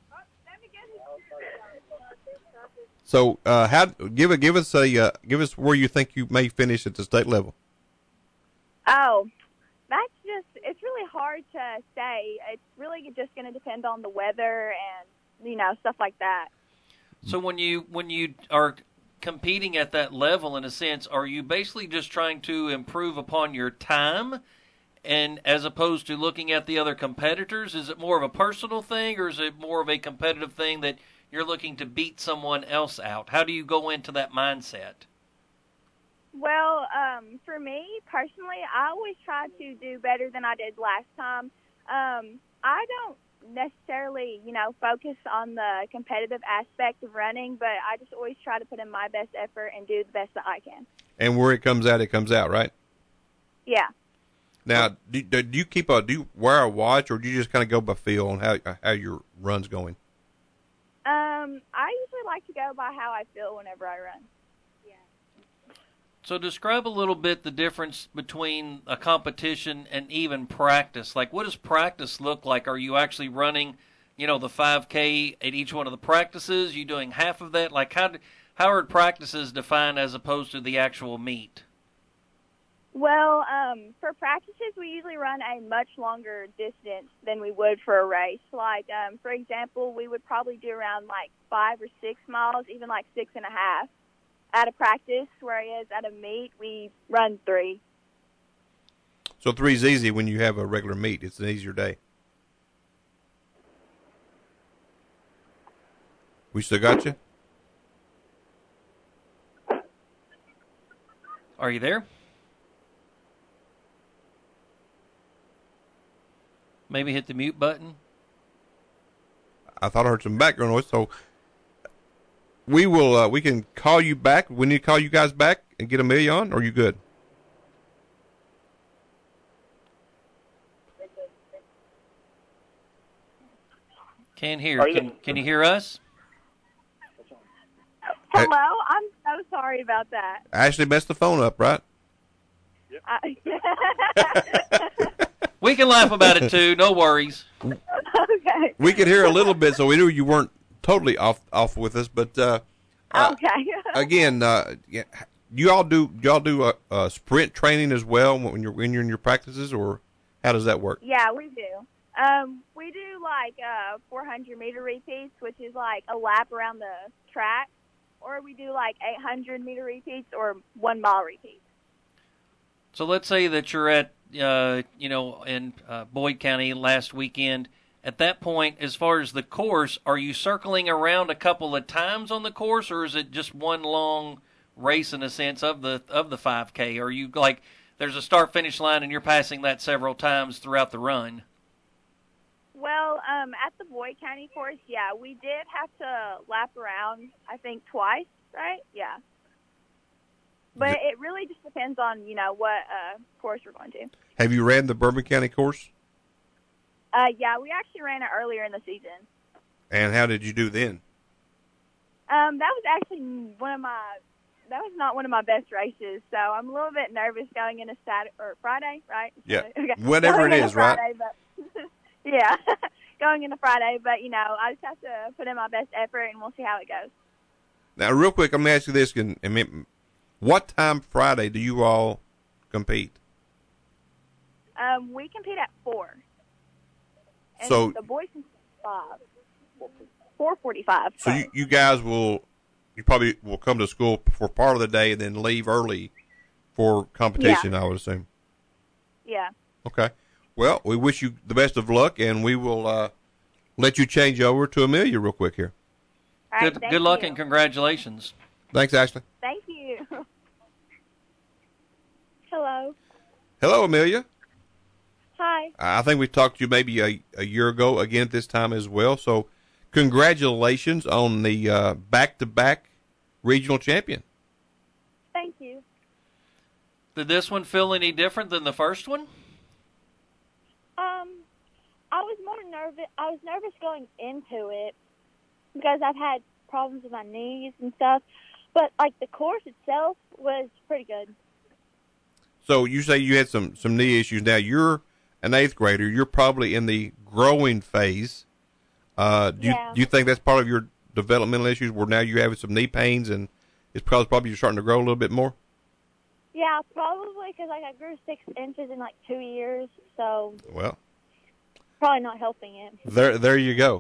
So, uh, how give a, give us a uh, give us where you think you may finish at the state level. Oh, that's just it's really hard to say. It's really just going to depend on the weather and you know stuff like that. So when you when you are competing at that level, in a sense, are you basically just trying to improve upon your time, and as opposed to looking at the other competitors? Is it more of a personal thing, or is it more of a competitive thing that you're looking to beat someone else out? How do you go into that mindset? Well, um, for me personally, I always try to do better than I did last time. Um, I don't necessarily, you know, focus on the competitive aspect of running, but I just always try to put in my best effort and do the best that I can. And where it comes out, it comes out, right? Yeah. Now, do, do you keep a do you wear a watch, or do you just kind of go by feel on how how your run's going? Um, I usually like to go by how I feel whenever I run. So describe a little bit the difference between a competition and even practice. Like, what does practice look like? Are you actually running, you know, the five K at each one of the practices? Are you doing half of that? Like, how how are practices defined as opposed to the actual meet? Well, um, for practices, we usually run a much longer distance than we would for a race. Like, um, for example, we would probably do around like five or six miles, even like six and a half at a practice, whereas at a meet, we run three. So three's easy when you have a regular meet. It's an easier day. We still got you? Are you there? Maybe hit the mute button. I thought I heard some background noise, so we will. Uh, we can call you back. We need to call you guys back and get Amelia on. Or are you good? Can't hear. Can, can you hear us? Hello? I'm so sorry about that. Ashley messed the phone up, right? I- We can laugh about it, too. No worries. Okay. We could hear a little bit, so we knew you weren't totally off off with us. But uh, uh, Okay. again, uh, yeah, you all do y'all do a, a sprint training as well when you're when you're in your practices, or how does that work? Yeah, we do. Um, we do like uh, four hundred meter repeats, which is like a lap around the track, or we do like eight hundred meter repeats or one mile repeats. So let's say that you're at, uh, you know, in uh, Boyd County last weekend. At that point, as far as the course, are you circling around a couple of times on the course, or is it just one long race in a sense of the of the five K? Are you like there's a start finish line and you're passing that several times throughout the run? Well, um, at the Boyd County course, yeah, we did have to lap around, I think, twice right? Yeah. But Yeah. it really just depends on, you know, what uh, course we're going to. Have you ran the Bourbon County course? Uh, yeah, we actually ran it earlier in the season. And how did you do then? Um, that was actually one of my, that was not one of my best races, so I'm a little bit nervous going into Saturday, or Friday, right? Yeah, Okay. whatever Going it into is, right? Friday, but yeah, going into Friday, but, you know, I just have to put in my best effort, and we'll see how it goes. Now, real quick, I'm going to ask you this. Can, I mean, what time Friday do you all compete? Um, we compete at four. And So- the boys compete at five. four forty-five. So you, you guys will, you probably will come to school for part of the day and then leave early for competition, Yeah. I would assume. Yeah. Okay. Well, we wish you the best of luck, and we will uh, let you change over to Amelia real quick here. All right, Good, thank good luck you. and congratulations. Thanks, Ashley. Thank you. Hello. Hello, Amelia. Hi. I think we talked to you maybe a, a year ago again at this time as well. So congratulations on the uh, back-to-back regional champion. Thank you. Did this one feel any different than the first one? Um, I was more nervous. I was nervous going into it because I've had problems with my knees and stuff. But like the course itself was pretty good. So you say you had some, some knee issues. Now you're an eighth grader. You're probably in the growing phase. Uh, do, Yeah. you, do you think that's part of your developmental issues where now you're having some knee pains and it's probably, probably you're starting to grow a little bit more? Yeah, probably because like I grew six inches in like two years, so Well, probably not helping it. there there you go.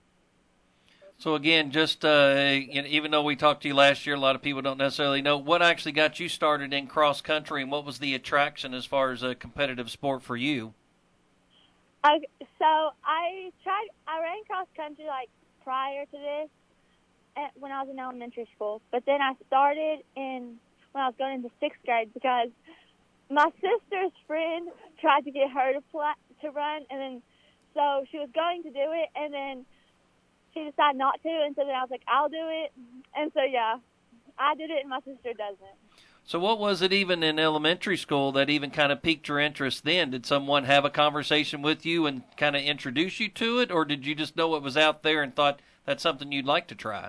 So again, just uh, you know, even though we talked to you last year, a lot of people don't necessarily know what actually got you started in cross country, and what was the attraction as far as a competitive sport for you? I, so I tried. I ran cross country like prior to this, at, when I was in elementary school. But then I started in when I was going into sixth grade because my sister's friend tried to get her to pla to run, and then so she was going to do it, and then she decided not to, and so then I was like, I'll do it, and so yeah, I did it, and my sister doesn't. So what was it even in elementary school that even kind of piqued your interest then? Did someone have a conversation with you and kind of introduce you to it, or did you just know it was out there and thought that's something you'd like to try?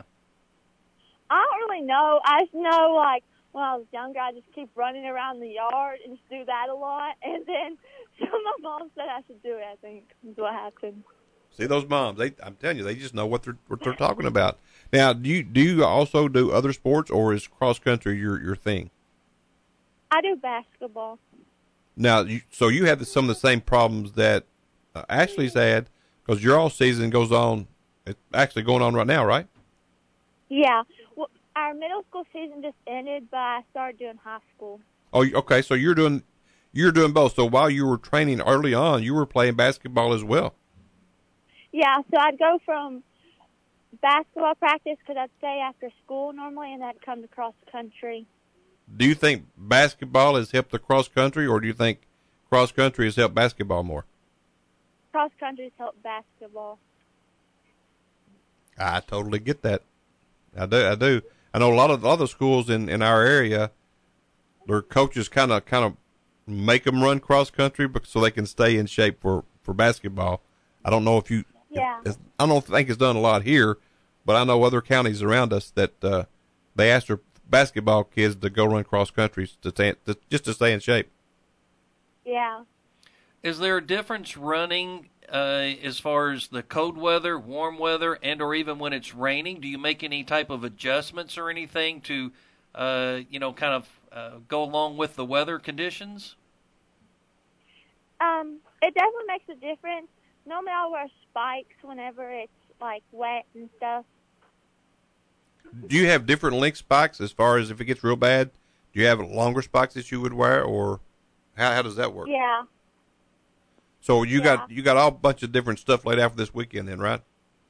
I don't really know. I just know, like, when I was younger, I just keep running around the yard and just do that a lot, and then so my mom said I should do it, I think, is what happened. See those moms? They, I'm telling you, they just know what they're what they're talking about. Now, do you do you also do other sports, or is cross country your your thing? I do basketball. Now, you, so you have the, some of the same problems that uh, Ashley's had because your all season goes on. It's actually going on right now, right? Yeah. Well, our middle school season just ended, but I started doing high school. Oh, you- okay. So you're doing you're doing both. So while you were training early on, you were playing basketball as well. Yeah, so I'd go from basketball practice because I'd stay after school normally, and I'd come to cross country. Do you think basketball has helped the cross country, or do you think cross country has helped basketball more? Cross country's helped basketball. I totally get that. I do. I do. I know a lot of other schools in, in our area. Their coaches kind of kind of make them run cross country so they can stay in shape for, for basketball. I don't know if you. Yeah. It's, I don't think it's done a lot here, but I know other counties around us that uh, they ask their basketball kids to go run cross country to, stay, to just to stay in shape. Yeah. Is there a difference running uh, as far as the cold weather, warm weather, and or even when it's raining? Do you make any type of adjustments or anything to, uh, you know, kind of uh, go along with the weather conditions? Um, it definitely makes a difference. Normally I'll wear spikes whenever it's, like, wet and stuff. Do you have different length spikes as far as if it gets real bad? Do you have longer spikes that you would wear, or how how does that work? Yeah. So you Yeah. got you got all bunch of different stuff laid out for this weekend, then, right?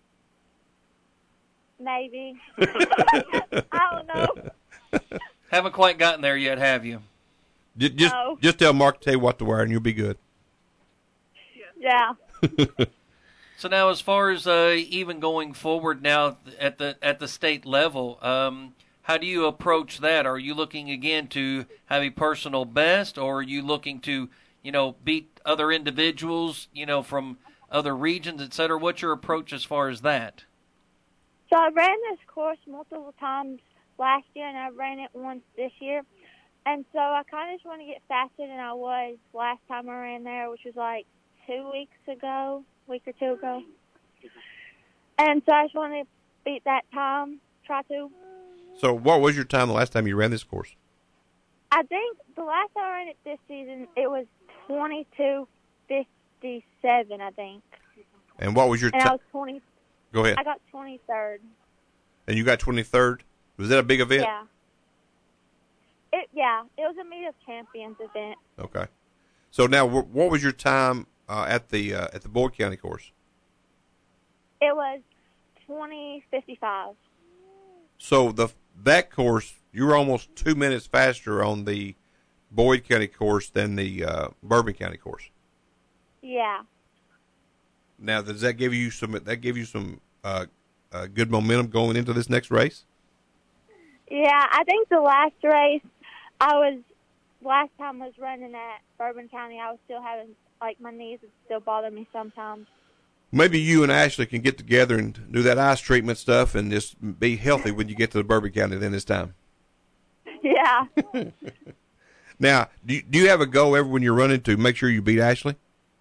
Maybe. I don't know. Haven't quite gotten there yet, have you? Just just, No. just tell Mark to tell you what to wear, and you'll be good. Yeah. So now, as far as uh, even going forward now at the at the state level, um, how do you approach that? Are you looking again to have a personal best, or are you looking to, you know, beat other individuals, you know, from other regions, et cetera? What's your approach as far as that? So I ran this course multiple times last year, and I ran it once this year. And so I kind of just want to get faster than I was last time I ran there, which was like two weeks ago, a week or two ago. And so I just want to beat that time, try to. So what was your time the last time you ran this course? I think the last time I ran it this season, it was twenty-two fifty-seven, I think. And what was your And I time? was twenty. Go ahead. I got twenty-third. And you got twenty-third? Was that a big event? Yeah. It, yeah, it was a Meet of Champions event. Okay. So now, wh- what was your time uh, at the uh, at the Boyd County course? It was twenty fifty-five. So the that course, you were almost two minutes faster on the Boyd County course than the uh, Bourbon County course. Yeah. Now, does that give you some? That give you some uh, uh, good momentum going into this next race? Yeah, I think the last race, I was, last time I was running at Bourbon County, I was still having, like, my knees would still bother me sometimes. Maybe you and Ashley can get together and do that ice treatment stuff and just be healthy when you get to the Bourbon County then this time. Yeah. Now, do you, do you have a goal ever when you're running to make sure you beat Ashley?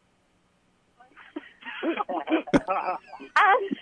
um,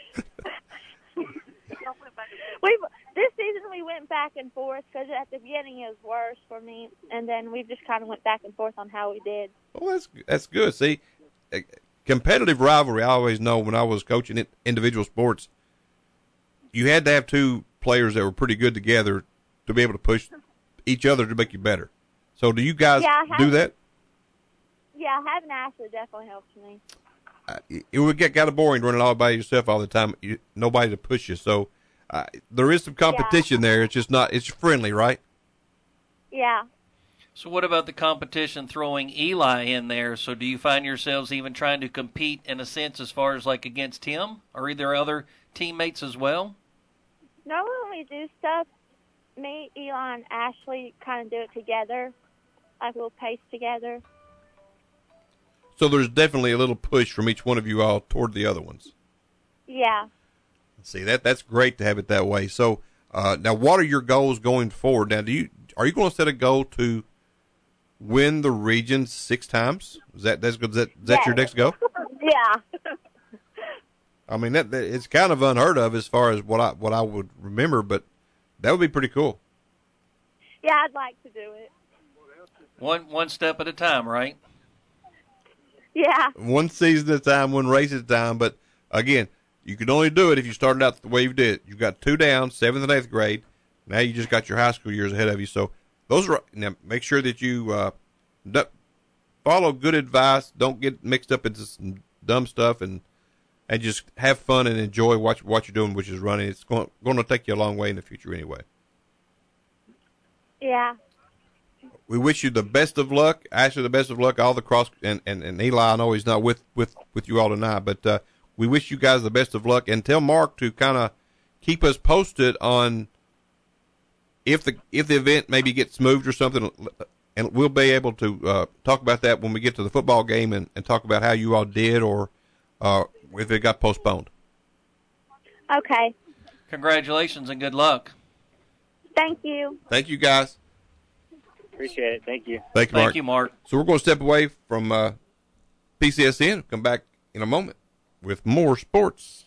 we this season we went back and forth because at the beginning it was worse for me, and then we just kind of went back and forth on how we did. Well, that's that's good. See, competitive rivalry, I always know when I was coaching in individual sports, you had to have two players that were pretty good together to be able to push each other to make you better. So do you guys yeah, have, do that? Yeah, having Ashley definitely helps me. Uh, it would get kind of boring running all by yourself all the time. You, nobody to push you. So uh, there is some competition yeah. there. It's just not. It's friendly, right? Yeah. So what about the competition throwing Eli in there? So do you find yourselves even trying to compete in a sense as far as like against him, or are there other teammates as well? Normally when we do stuff, me, Eli, and Ashley kind of do it together. Like we'll pace together. So there's definitely a little push from each one of you all toward the other ones. Yeah. See, that that's great to have it that way. So uh, now, what are your goals going forward? Now, do you are you going to set a goal to win the region six times? Is that that's good? Is that, is that yes. your next goal? Yeah. I mean, that, that it's kind of unheard of as far as what I what I would remember, but that would be pretty cool. Yeah, I'd like to do it. One one step at a time, right? Yeah. One season at a time, one race at a time. But again, you can only do it if you started out the way you did. You got two down, seventh and eighth grade. Now you just got your high school years ahead of you. So those are now. Make sure that you uh, follow good advice. Don't get mixed up into some dumb stuff, and and just have fun and enjoy what what you're doing, which is running. It's going going to take you a long way in the future, anyway. Yeah. We wish you the best of luck. Ashley, the best of luck. All the cross and, and, and Eli, I know he's not with, with, with you all tonight, but uh, we wish you guys the best of luck. And tell Mark to kind of keep us posted on if the if the event maybe gets moved or something, and we'll be able to uh, talk about that when we get to the football game and, and talk about how you all did or uh, if it got postponed. Okay. Congratulations and good luck. Thank you. Thank you, guys. Appreciate it. Thank you. Thank you, Mark. Thank you, Mark. So we're going to step away from uh, P C S N. Come back in a moment with more sports.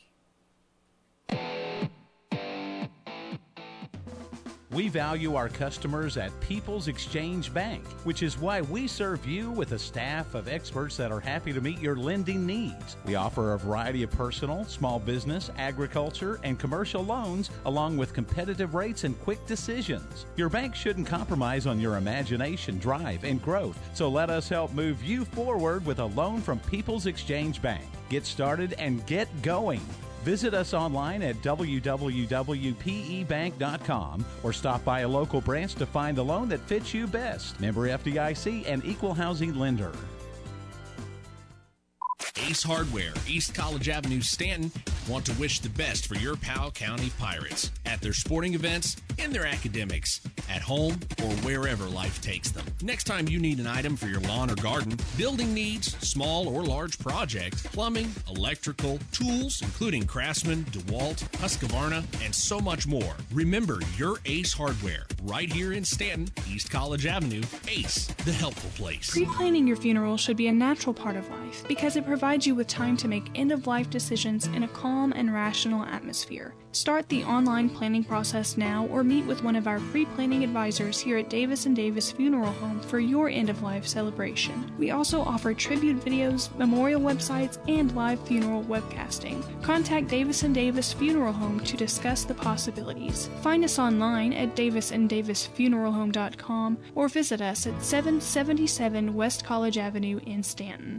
We value our customers at People's Exchange Bank, which is why we serve you with a staff of experts that are happy to meet your lending needs. We offer a variety of personal, small business, agriculture, and commercial loans, along with competitive rates and quick decisions. Your bank shouldn't compromise on your imagination, drive, and growth, so let us help move you forward with a loan from People's Exchange Bank. Get started and get going. Visit us online at w w w dot p e bank dot com or stop by a local branch to find the loan that fits you best. Member F D I C and Equal Housing Lender. Ace Hardware, East College Avenue, Stanton, want to wish the best for your Powell County Pirates at their sporting events, in their academics, at home, or wherever life takes them. Next time you need an item for your lawn or garden, building needs, small or large project, plumbing, electrical, tools, including Craftsman, DeWalt, Husqvarna, and so much more, remember your Ace Hardware, right here in Stanton, East College Avenue. Ace, the helpful place. Pre-planning your funeral should be a natural part of life because it provides you with time to make end-of-life decisions in a calm and rational atmosphere. Start the online planning process now or meet with one of our pre-planning advisors here at Davis and Davis Funeral Home for your end-of-life celebration. We also offer tribute videos, memorial websites, and live funeral webcasting. Contact Davis and Davis Funeral Home to discuss the possibilities. Find us online at davis and davis funeral home dot com or visit us at seven seventy-seven West College Avenue in Stanton.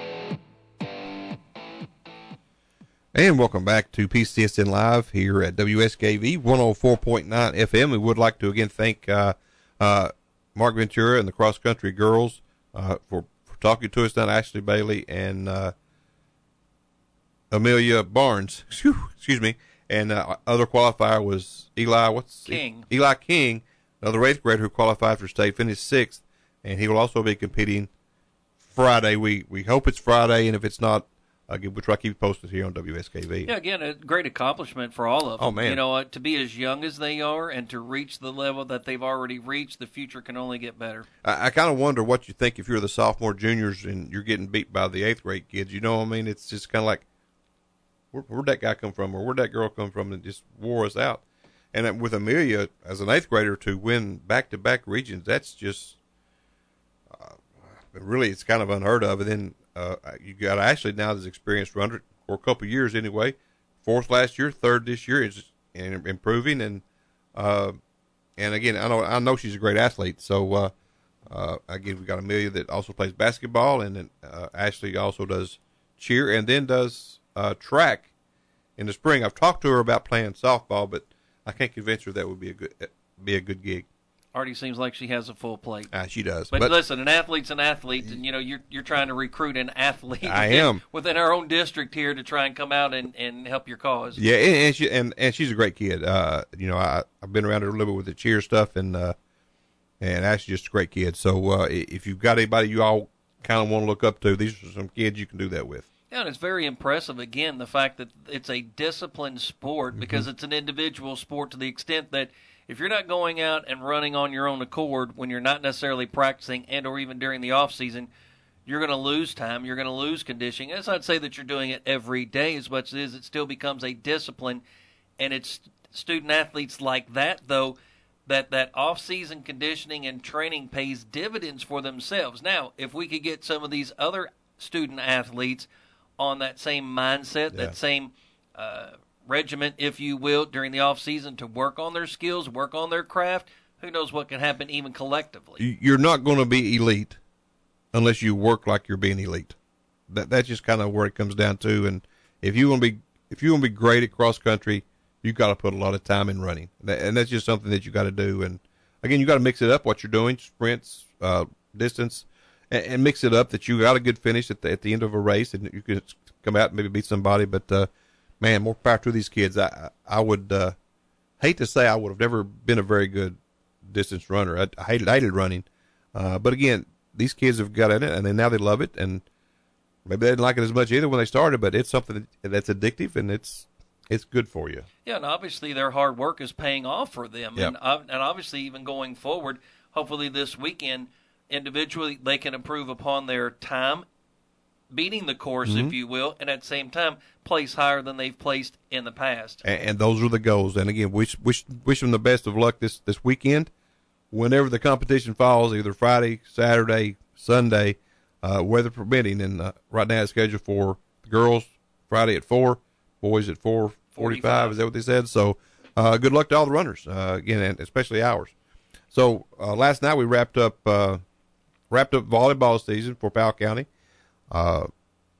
And welcome back to P C S N Live here at W S K V one oh four point nine F M. We would like to again thank uh, uh, Mark Ventura and the cross country girls uh, for, for talking to us, not Ashley Bailey and uh, Amelia Barnes. Excuse me. And uh, other qualifier was Eli what's King. Eli King, another eighth grader who qualified for state, finished sixth, and he will also be competing Friday. We we hope it's Friday, and if it's not, Uh, we'll try to keep you posted here on W S K V. Yeah, again, a great accomplishment for all of them. Oh, man. You know, uh, to be as young as they are and to reach the level that they've already reached, the future can only get better. I, I kind of wonder what you think if you're the sophomore, juniors, and you're getting beat by the eighth grade kids. You know what I mean? It's just kind of like, where, where'd that guy come from, or where'd that girl come from, and just wore us out. And with Amelia, as an eighth grader, to win back-to-back regions, that's just uh, really, it's kind of unheard of. And then Uh, you got Ashley now that's experienced runner for a couple of years anyway. Fourth last year, third this year, is and improving. And uh, and again, I know I know she's a great athlete. So uh, uh, again, we got Amelia that also plays basketball, and then uh, Ashley also does cheer and then does uh, track in the spring. I've talked to her about playing softball, but I can't convince her that would be a good be a good gig. Already seems like she has a full plate. Uh, she does. But, but listen, an athlete's an athlete, and, you know, you're you're trying to recruit an athlete I within, am. within our own district here to try and come out and, and help your cause. Yeah, and, and she and, and she's a great kid. Uh, you know, I I've been around her a little bit with the cheer stuff, and uh, and Ashley's just a great kid. So uh, if you've got anybody you all kind of want to look up to, these are some kids you can do that with. Yeah, and it's very impressive, again, the fact that it's a disciplined sport mm-hmm. because it's an individual sport to the extent that if you're not going out and running on your own accord when you're not necessarily practicing and or even during the off season, you're going to lose time, you're going to lose conditioning. As I'd say that you're doing it every day as much as it is, it still becomes a discipline. And it's student athletes like that, though, that that off-season conditioning and training pays dividends for themselves. Now, if we could get some of these other student athletes on that same mindset, yeah. that same uh, regiment, if you will, during the off-season to work on their skills, work on their craft, who knows what can happen even collectively. You're not going to be elite unless you work like you're being elite. That That's just kind of where it comes down to. And if you want to be if you want to be great at cross-country, you've got to put a lot of time in running. And that's just something that you got to do. And, again, you got to mix it up, what you're doing, sprints, uh, distance, and, and mix it up that you got a good finish at the, at the end of a race and you can come out and maybe beat somebody. But, uh, man, more power to these kids. I I would uh, hate to say I would have never been a very good distance runner. I, I hated, hated running. Uh, but, again, these kids have got in it, and then now they love it. And maybe they didn't like it as much either when they started, but it's something that's addictive, and it's it's good for you. Yeah, and obviously their hard work is paying off for them. Yep. And, uh, and obviously even going forward, hopefully this weekend, individually they can improve upon their time beating the course, mm-hmm. if you will, and at the same time place higher than they've placed in the past. And, and those are the goals. And, again, wish, wish, wish them the best of luck this, this weekend. Whenever the competition falls, either Friday, Saturday, Sunday, uh, weather permitting. And uh, right now it's scheduled for the girls Friday at four, boys at four forty-five. Is that what they said? So uh, good luck to all the runners, uh, again, and especially ours. So uh, last night we wrapped up uh, wrapped up volleyball season for Powell County. Uh,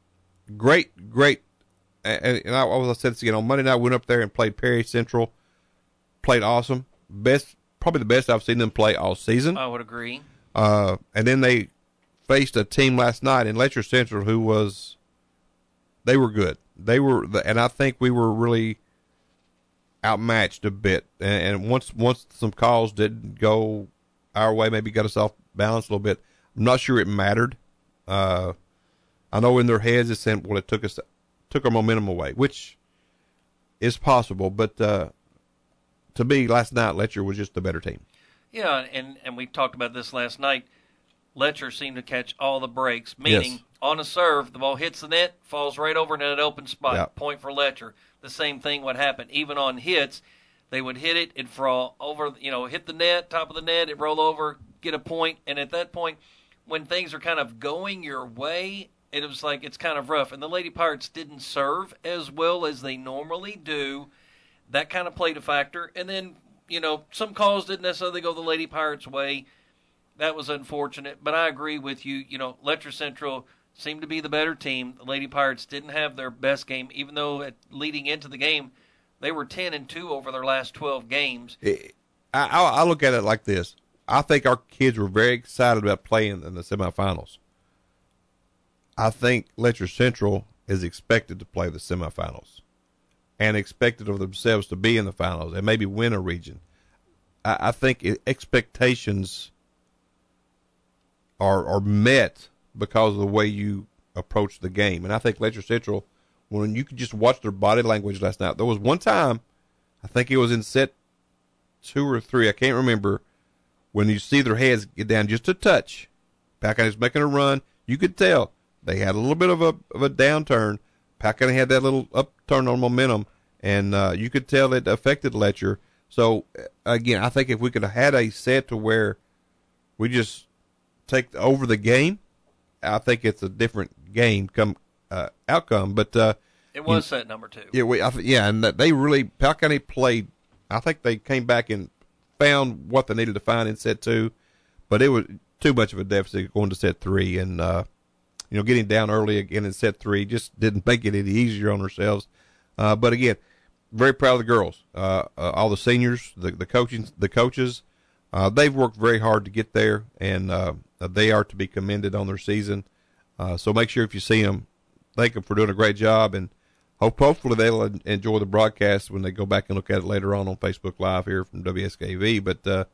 great, great. And, and I, as I said this again, on Monday night we went up there and played Perry Central. Played awesome. Best, probably the best I've seen them play all season. I would agree. Uh, and then they faced a team last night in Letcher Central who was, they were good. they were, and I think we were really outmatched a bit. And, and once once some calls didn't go our way, maybe got us off balance a little bit. I'm not sure it mattered. Uh, I know in their heads it's saying, well, it took us took our momentum away, which is possible. But uh, to me, last night Letcher was just the better team. Yeah, and and we talked about this last night. Letcher seemed to catch all the breaks, meaning Yes. on a serve, the ball hits the net, falls right over in an open spot, Yeah. point for Letcher. The same thing would happen. Even on hits, they would hit it, it'd fall over, you know, hit the net, top of the net, it'd roll over, get a point, and at that point, when things are kind of going your way, it was like it's kind of rough. And the Lady Pirates didn't serve as well as they normally do. That kind of played a factor. And then, you know, some calls didn't necessarily go the Lady Pirates' way. That was unfortunate, but I agree with you. You know, Letcher Central seemed to be the better team. The Lady Pirates didn't have their best game, even though at, leading into the game, they were ten and two over their last twelve games. I, I, I look at it like this. I think our kids were very excited about playing in the semifinals. I think Letcher Central is expected to play the semifinals and expected of themselves to be in the finals and maybe win a region. I, I think it, expectations are are met because of the way you approach the game. And I think Letcher Central, when you could just watch their body language last night, there was one time, I think it was in set two or three, I can't remember, when you see their heads get down just a touch, Powell County was making a run, you could tell they had a little bit of a of a downturn. Powell County had that little upturn on momentum, and uh, you could tell it affected Letcher. So, again, I think if we could have had a set to where we just take over the game, I think it's a different game come uh, outcome. But uh, it was you, set number two. Yeah, we, I, yeah, and they really Powell County played. I think they came back and found what they needed to find in set two, but it was too much of a deficit going to set three, and uh, you know, getting down early again in set three just didn't make it any easier on ourselves. Uh, but again, very proud of the girls, uh, uh, all the seniors, the the coaching, the coaches. Uh, they've worked very hard to get there, and uh, they are to be commended on their season. Uh, so make sure if you see them, thank them for doing a great job, and hope hopefully they'll enjoy the broadcast when they go back and look at it later on on Facebook Live here from W S K V. But uh,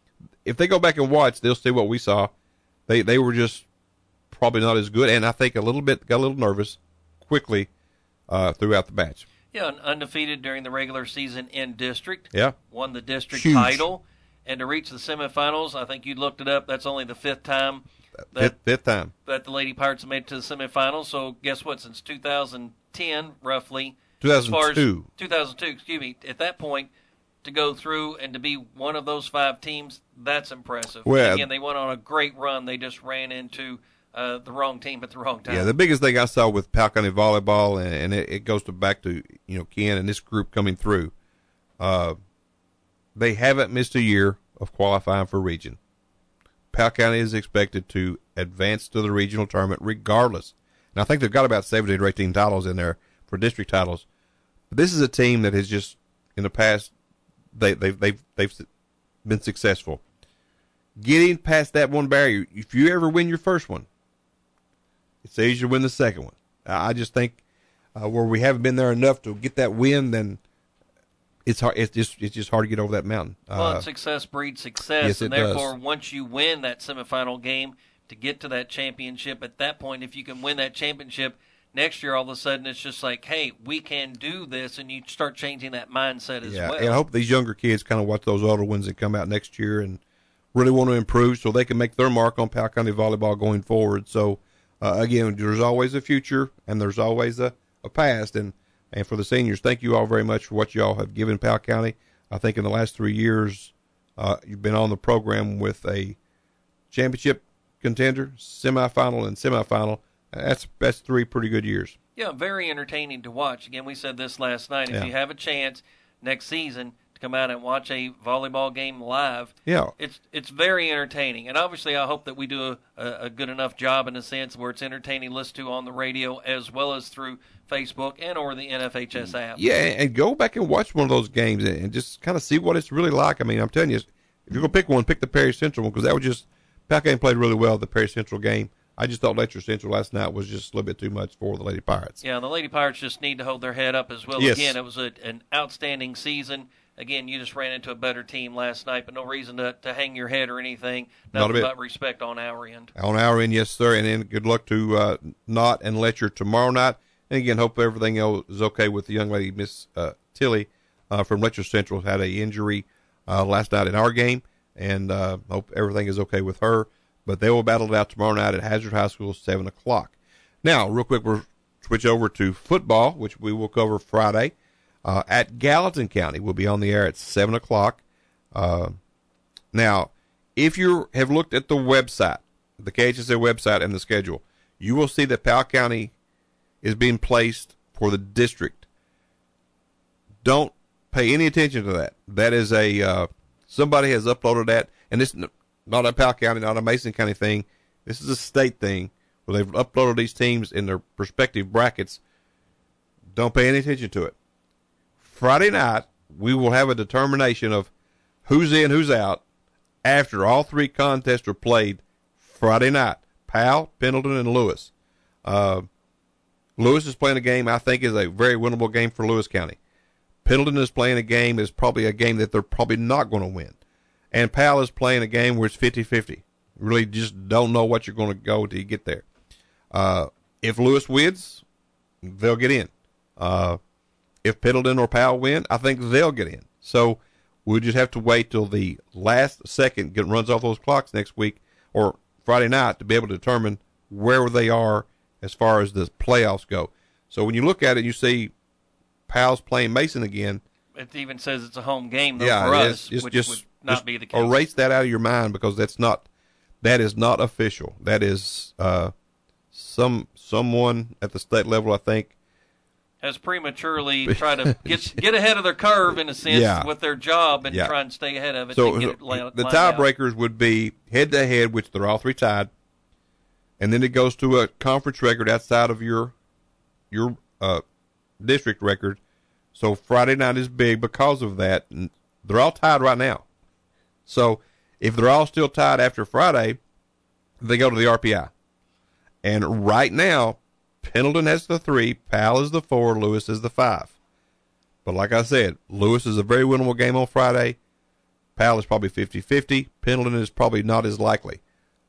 if they go back and watch, they'll see what we saw. They they were just probably not as good, and I think a little bit got a little nervous quickly uh, throughout the match. Yeah, and undefeated during the regular season in district. Yeah, won the district Huge. title. And to reach the semifinals, I think you looked it up, that's only the fifth time that, fifth, fifth time that the Lady Pirates have made it to the semifinals. So guess what? Since two thousand ten, roughly. two thousand two. As far as two thousand two, excuse me. At that point, to go through and to be one of those five teams, that's impressive. Well, again, they went on a great run. They just ran into uh, the wrong team at the wrong time. Yeah, the biggest thing I saw with Powell County volleyball, and, and it, it goes to back to, you know, Ken and this group coming through, uh, they haven't missed a year of qualifying for region. Powell County is expected to advance to the regional tournament regardless. And I think they've got about seventeen or eighteen titles in there for district titles. But this is a team that has just, in the past, they, they've, they've, they've been successful. Getting past that one barrier, if you ever win your first one, it's easier to win the second one. I just think uh, where we haven't been there enough to get that win, then it's hard. It's just it's just hard to get over that mountain. Well, Uh, and success breeds success, yes, and it therefore, does. once you win that semifinal game to get to that championship, at that point, if you can win that championship next year, all of a sudden it's just like, hey, we can do this, and you start changing that mindset as yeah, well. and I hope these younger kids kind of watch those older ones that come out next year and really want to improve, so they can make their mark on Powell County volleyball going forward. So uh, again, there's always a future, and there's always a, a past, and and for the seniors, thank you all very much for what you all have given Powell County. I think in the last three years, uh, you've been on the program with a championship contender, semifinal, and semifinal. That's that's three pretty good years. Yeah, very entertaining to watch. Again, we said this last night. If Yeah. you have a chance next season to come out and watch a volleyball game live, Yeah. it's it's very entertaining. And obviously, I hope that we do a, a good enough job in a sense where it's entertaining to listen to on the radio as well as through Facebook and or the N F H S app. Yeah, and go back and watch one of those games and, and just kind of see what it's really like. I mean, I'm telling you, if you're going to pick one, pick the Perry Central one, because that was just, Powell County played really well the Perry Central game I just thought Letcher Central last night was just a little bit too much for the Lady Pirates. Yeah, the Lady Pirates just need to hold their head up as well. Yes. Again, it was a, an outstanding season. Again, you just ran into a better team last night, but no reason to, to hang your head or anything. Not a Nothing bit. but respect on our end. On our end, yes, sir. And then good luck to uh, Knott and Letcher tomorrow night. And again, hope everything else is okay with the young lady, Miss uh, Tilly uh, from Letcher Central, had a injury uh, last night in our game, and uh, hope everything is okay with her. But they will battle it out tomorrow night at Hazard High School, seven o'clock. Now, real quick, we'll switch over to football, which we will cover Friday. Uh, at Gallatin County, we'll be on the air at seven o'clock. Uh, now, if you have looked at the website, the K H S A website and the schedule, you will see that Powell County is being placed for the district. Don't pay any attention to that. That is a, uh, somebody has uploaded that, and this is not a Powell County, not a Mason County thing. This is a state thing where they've uploaded these teams in their respective brackets. Don't pay any attention to it. Friday night, we will have a determination of who's in, who's out after all three contests are played Friday night. Powell, Pendleton, and Lewis. Uh, Lewis is playing a game I think is a very winnable game for Lewis County. Pendleton is playing a game is probably a game that they're probably not going to win. And Powell is playing a game where it's fifty-fifty. Really just don't know what you're going to go till you get there. Uh, if Lewis wins, they'll get in. Uh, If Pendleton or Powell win, I think they'll get in. So we'll just have to wait till the last second get runs off those clocks next week or Friday night to be able to determine where they are as far as the playoffs go. So when you look at it, you see Powell's playing Mason again. It even says it's a home game, though, yeah, for it's, us, it's which just, would not just be the case. Erase that out of your mind because that's not, that is not official. That is uh, some someone at the state level, I think, has prematurely tried to get get ahead of their curve in a sense Yeah. with their job and Yeah. try and stay ahead of it. So to get it li- the lined out. tiebreakers would be head to head, which they're all three tied, and then it goes to a conference record outside of your your uh, district record. So Friday night is big because of that. And they're all tied right now. So if they're all still tied after Friday, they go to the R P I. And right now, Pendleton has the three, Powell is the four, Lewis is the five. But like I said, Lewis is a very winnable game on Friday. Powell is probably fifty-fifty. Pendleton is probably not as likely.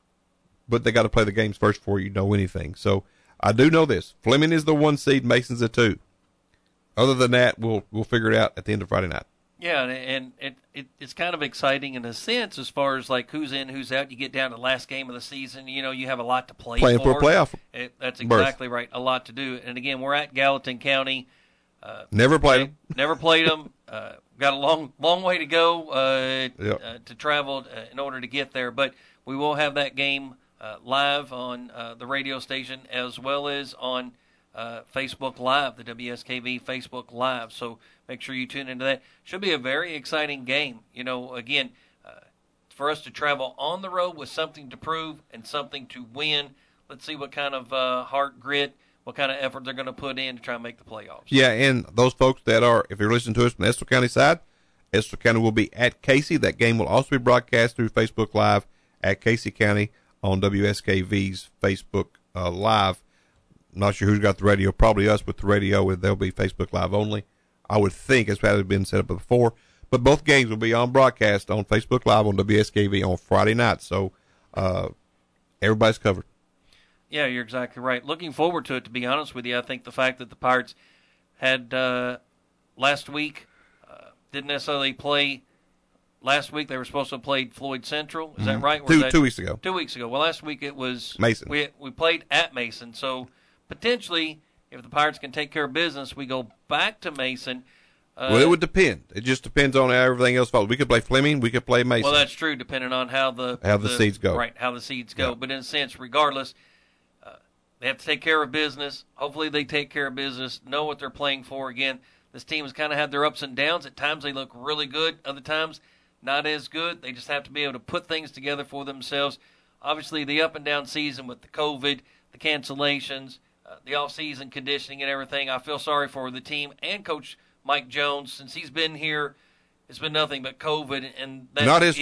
But they got to play the games first before you know anything. So I do know this. Fleming is the one seed, Mason's the two. Other than that, we'll we'll figure it out at the end of Friday night. Yeah, and, and it, it it's kind of exciting in a sense as far as like who's in, who's out. You get down to the last game of the season, you know, you have a lot to play Playing for. for a playoff It, that's berth. exactly right. A lot to do. And again, we're at Gallatin County. Uh, Never played them. Never played them. Uh, got a long long way to go uh, Yep. uh, to travel uh, in order to get there. But we will have that game uh, live on uh, the radio station as well as on uh, Facebook Live, the W S K V Facebook Live. So make sure you tune into that. Should be a very exciting game. You know, again, uh, for us to travel on the road with something to prove and something to win. Let's see what kind of uh, heart, grit, what kind of effort they're going to put in to try and make the playoffs. Yeah, and those folks that are, if you're listening to us from the Estill County side, Estill County will be at Casey. That game will also be broadcast through Facebook Live at Casey County on W S K V's Facebook uh, Live. Not sure who's got the radio. Probably us with the radio. They'll be Facebook Live only. I would think it's had been set up before. But both games will be on broadcast on Facebook Live on W S K V on Friday night. So uh, everybody's covered. Yeah, you're exactly right. Looking forward to it, to be honest with you. I think the fact that the Pirates had uh, last week uh, didn't necessarily play. Last week they were supposed to have played Floyd Central. Is Mhm. that right? Or Two- is that, two weeks ago. Two weeks ago. Well, last week it was Mason. We we played at Mason. So potentially, if the Pirates can take care of business, we go back to Mason. Uh, Well, it would depend. It just depends on how everything else falls. We could play Fleming. We could play Mason. Well, that's true, depending on how the How the seeds go. Right, how the seeds go. But in a sense, regardless, uh, they have to take care of business. Hopefully, they take care of business. Know what they're playing for. Again, this team has kind of had their ups and downs. At times, they look really good. Other times, not as good. They just have to be able to put things together for themselves. Obviously, the up and down season with the COVID, the cancellations, uh, the off-season conditioning and everything. I feel sorry for the team and Coach Mike Jones. Since he's been here, it's been nothing but COVID. And that, Not his he, fault.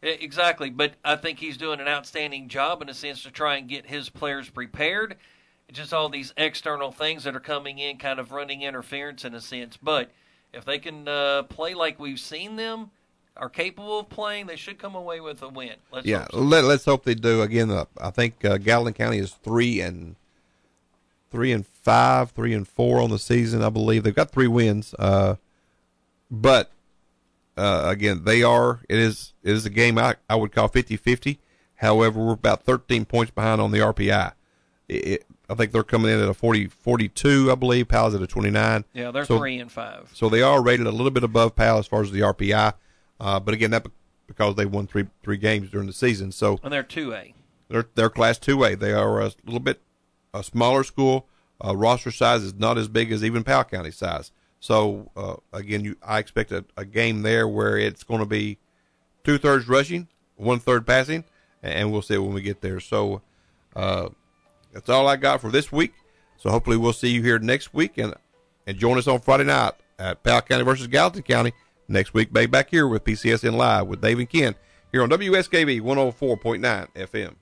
Exactly, but I think he's doing an outstanding job in a sense to try and get his players prepared. It's just all these external things that are coming in, kind of running interference in a sense. But if they can uh, play like we've seen them, are capable of playing, they should come away with a win. Let's yeah, hope so. let, let's hope they do. Again, uh, I think uh, Gallatin County is three and three and five, three and four on the season. I believe they've got three wins, uh, but uh, again, they are. It is it is a game I, I would call fifty-fifty. However, we're about thirteen points behind on the R P I. It, it, I think they're coming in at a forty, forty-two, I believe. Powell's at a twenty-nine. Yeah, they're so, three and five. So they are rated a little bit above Powell as far as the R P I. Uh, but again, that because they won three three games during the season. So and they're two A. They're they're class two A. They are a little bit a smaller school. Uh, roster size is not as big as even Powell County size. So uh, again, you I expect a, a game there where it's going to be two thirds rushing, one third passing, and we'll see it when we get there. So uh, that's all I got for this week. So hopefully we'll see you here next week, and and join us on Friday night at Powell County versus Gallatin County. Next week, back back here with P C S N Live with Dave and Ken here on W S K V one oh four point nine F M.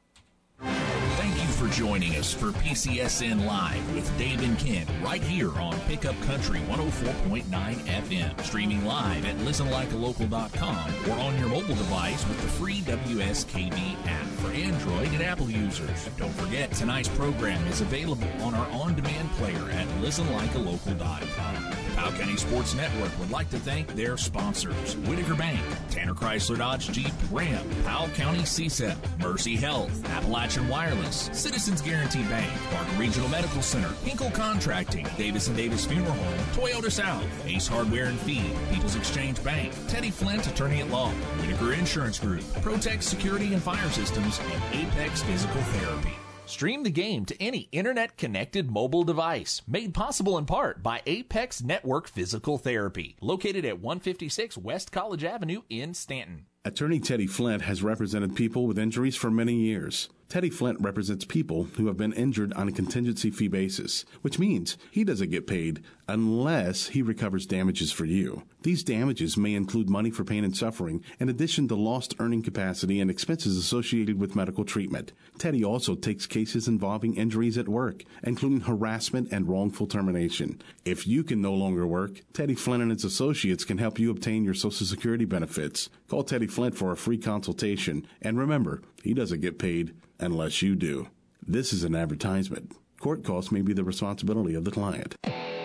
Thank you for joining us for P C S N Live with Dave and Ken right here on Pickup Country one oh four point nine F M. Streaming live at listen like a local dot com or on your mobile device with the free W S K V app for Android and Apple users. Don't forget, tonight's program is available on our on-demand player at listen like a local dot com. Powell County Sports Network would like to thank their sponsors: Whitaker Bank, Tanner Chrysler Dodge Jeep Ram, Powell County C S E P, Mercy Health, Appalachian Wireless, Citizens Guarantee Bank, Park Regional Medical Center, Hinkle Contracting, Davis and Davis Funeral Home, Toyota South, Ace Hardware and Feed, People's Exchange Bank, Teddy Flint Attorney at Law, Whitaker Insurance Group, Protect Security and Fire Systems, and Apex Physical Therapy. Stream the game to any internet-connected mobile device. Made possible in part by Apex Network Physical Therapy. Located at one fifty-six West College Avenue in Stanton. Attorney Teddy Flint has represented people with injuries for many years. Teddy Flint represents people who have been injured on a contingency fee basis, which means he doesn't get paid unless he recovers damages for you. These damages may include money for pain and suffering, in addition to lost earning capacity and expenses associated with medical treatment. Teddy also takes cases involving injuries at work, including harassment and wrongful termination. If you can no longer work, Teddy Flint and his associates can help you obtain your Social Security benefits. Call Teddy Flint for a free consultation, and remember, he doesn't get paid unless you do. This is an advertisement. Court costs may be the responsibility of the client.